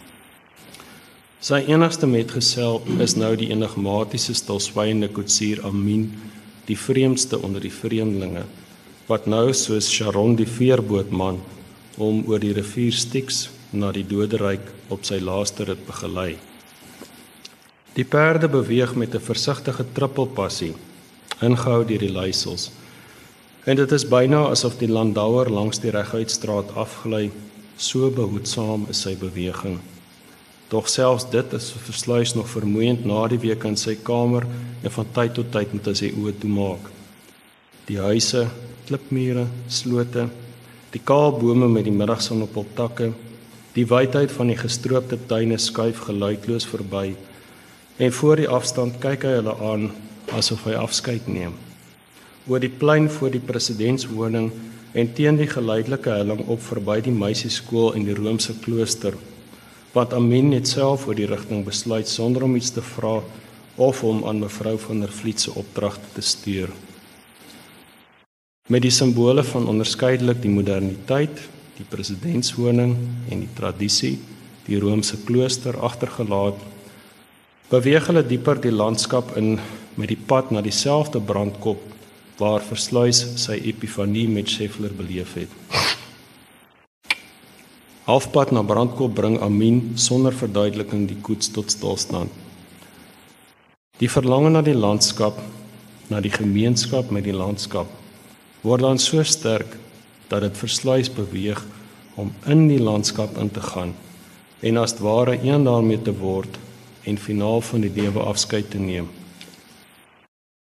Sy enigste metgesel is nou die enigmatiese stilswygende koetsier Amin, die vreemdste onder die vreemdelinge, wat nou soos Sharon die veerbootman om oor die rivier Styx na die doderyk op sy laaste rit begelei. Die perde beweeg met 'n versigtige trippelpassie, ingehou deur die leisels, en dit is byna asof die landouer langs die reguitstraat afgly, so behoedsaam is sy beweging. Doch selfs dit is vir Versluys nog vermoeiend na die week in sy kamer en van tyd tot tyd moet hy sy oë toemaak. Die huise, klipmure, slote, die kaal bome met die middagson op hul takke, die wydheid van die gestroopte tuine skuif geluidloos verby, en voor die afstand kyk hy hulle aan asof hy afskeid neem. Oor die plein voor die presidentswoning en teen die geleidelike helling op verby die meisieskool en die Romeinse klooster, want Amin het self oor die rigting besluit sonder om iets te vra of om aan mevrou van der Vliet se opdragte te stuur. Met die simbole van onderskeidelik die moderniteit, die presidentswoning en die tradisie, die Romeinse klooster agtergelaat, beweeg hulle dieper die landskap in met die pad na dieselfde brandkop waar Versluys sy epifanie met Scheffler beleef het. Halfpad na brandkop bring Amin sonder verduideliking die koets tot stilstand. Die verlange na die landskap, na die gemeenskap met die landskap, word dan so sterk dat dit Versluys beweeg om in die landskap in te gaan en as ware een daarmee te word en finaal van die lewe afskeid te neem.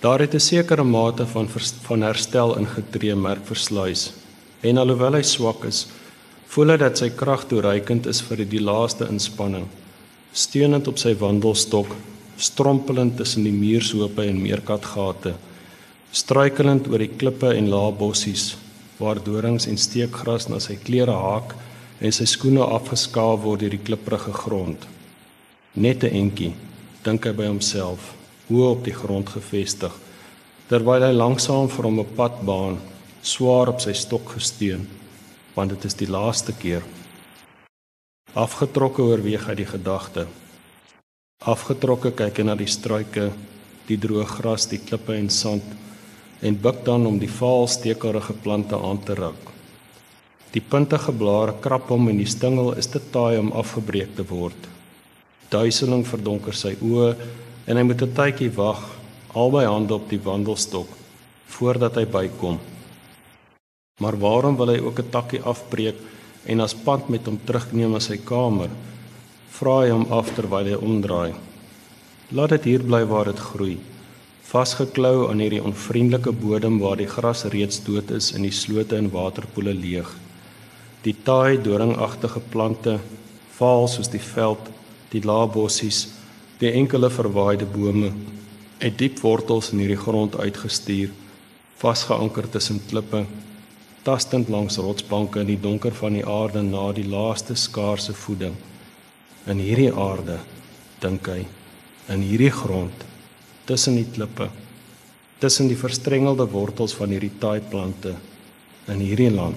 Daar het 'n sekere mate van, van herstel ingetree, merk Versluys. En alhoewel hy swak is, voel hy dat sy krag toereikend is vir die laaste inspanning. Steunend op sy wandelstok, strompelend tussen die muurshope en meerkatgate, struikelend oor die klippe en lae bossies, waar dorings en steekgras na sy klere haak en sy skoene afgeskaaf word deur die klipprige grond. Net 'n entjie, dink hy by homself, hoë op die grond gevestig, terwyl hy langsaam vir hom 'n pad baan, swaar op sy stok gesteun, want dit is die laaste keer. Afgetrokke oorweeg hy die gedagte. Afgetrokke kyk hy na die struike, die droë gras, die klippe en sand, en buig dan om die vaal stekelrige plante aan te ruk. Die puntige blare krap hom en die stingel is te taai om afgebreek te word. Duiseling verdonker sy oë en hy moet 'n tydjie wag, albei hande op die wandelstok, voordat hy bykom. Maar waarom wil hy ook 'n takkie afbreek en as pad met hom terugneem na sy kamer? Vra hy hom af terwyl hy omdraai. Laat dit hier bly waar dit groei, vasgeklou aan hierdie onvriendelike bodem waar die gras reeds dood is en die slote en waterpoele leeg. Die taai doringagtige plante, vaal soos die veld, die lae bossies, die enkele verwaaide bome, het diep wortels in hierdie grond uitgestuur, vasgeanker tussen klippe, tastend langs rotsbanke in die donker van die aarde na die laaste skaarse voeding. In hierdie aarde, dink hy, in hierdie grond, tussen die klippe, tussen die verstrengelde wortels van hierdie taaiplante, in hierdie land.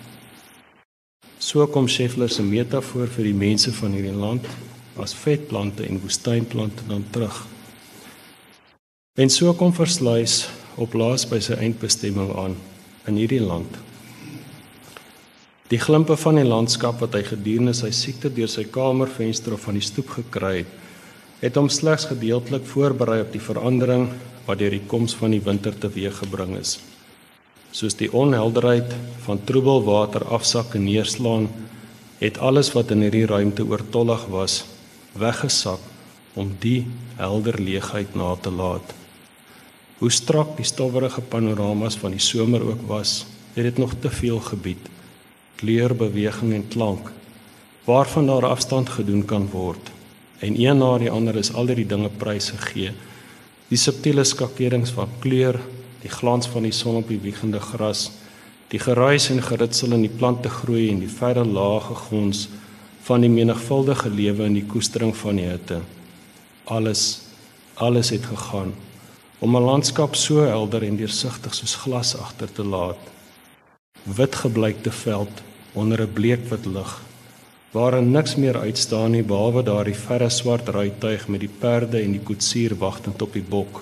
So kom Scheffler se metafoor vir die mense van hierdie land, as vetplante en woestynplante dan terug. En so kom Versluys op laas by sy eindbestemming aan, in hierdie land. Die glimpe van die landskap wat hy gedurende sy siekte deur sy kamervenster of van die stoep gekry het, het hom slegs gedeeltelik voorberei op die verandering wat deur die koms van die winter teweeggebring is. Soos die onhelderheid van troebel water afsak en neerslaan, het alles wat in hierdie ruimte oortollig was, weggesak om die helder leegheid na te laat. Hoe strak die stowwerige panoramas van die somer ook was, het dit nog te veel gebied, kleur, beweging en klank, waarvan daar afstand gedoen kan word, en een na die ander is al die dinge prys gegee, die subtiele skakerings van kleur, die glans van die son op die wiegende gras, die geruis en geritsel in die plante groei en die verre lae gegons van die menigvuldige lewe in die koestering van die hitte. Alles, alles het gegaan, om 'n landskap so helder en deursigtig soos glas agter te laat. Wit gebleikte veld onder 'n bleekwit lig, waarin niks meer uitstaan nie behalwe daardie verre swart ruituig met die perde en die koetsier wagtend op die bok.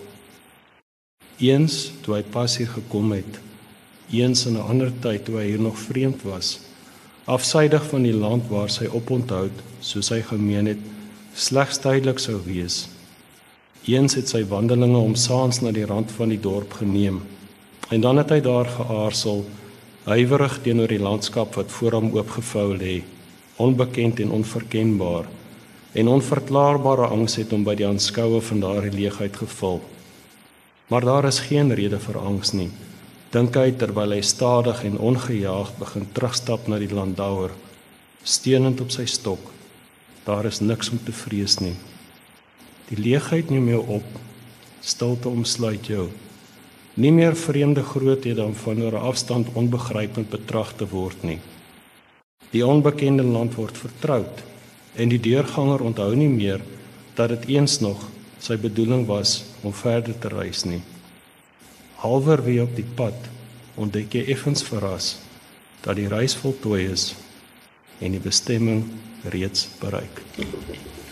Eens toe hy pas hier gekom het, eens in 'n ander tyd toe hy hier nog vreemd was, afsydig van die land waar sy oponthoud, soos hy gemeen het, slegs tydelik sou wees. Eens het sy wandelinge om saans na die rand van die dorp geneem, en dan het hy daar geaarsel, huiwerig teenoor die landskap wat voor hom oopgevou lê, onbekend en onverkenbaar, en onverklaarbare angs het hom by die aanskoue van daardie leegheid gevul. Maar daar is geen rede vir angs nie, dink hy terwyl hy stadig en ongejaagd begin terugstap na die landouer, steunend op sy stok. Daar is niks om te vrees nie. Die leegheid neem jou op, stilte omsluit jou. Nie meer vreemde groothede om van oor 'n afstand onbegrypend betrag te word nie. Die onbekende land word vertroud, en die deurganger onthou nie meer dat dit eens nog sy bedoeling was om verder te reis nie. Halverwege op die pad ontdek jy effens verras dat die reis voltooi is en die bestemming reeds bereik.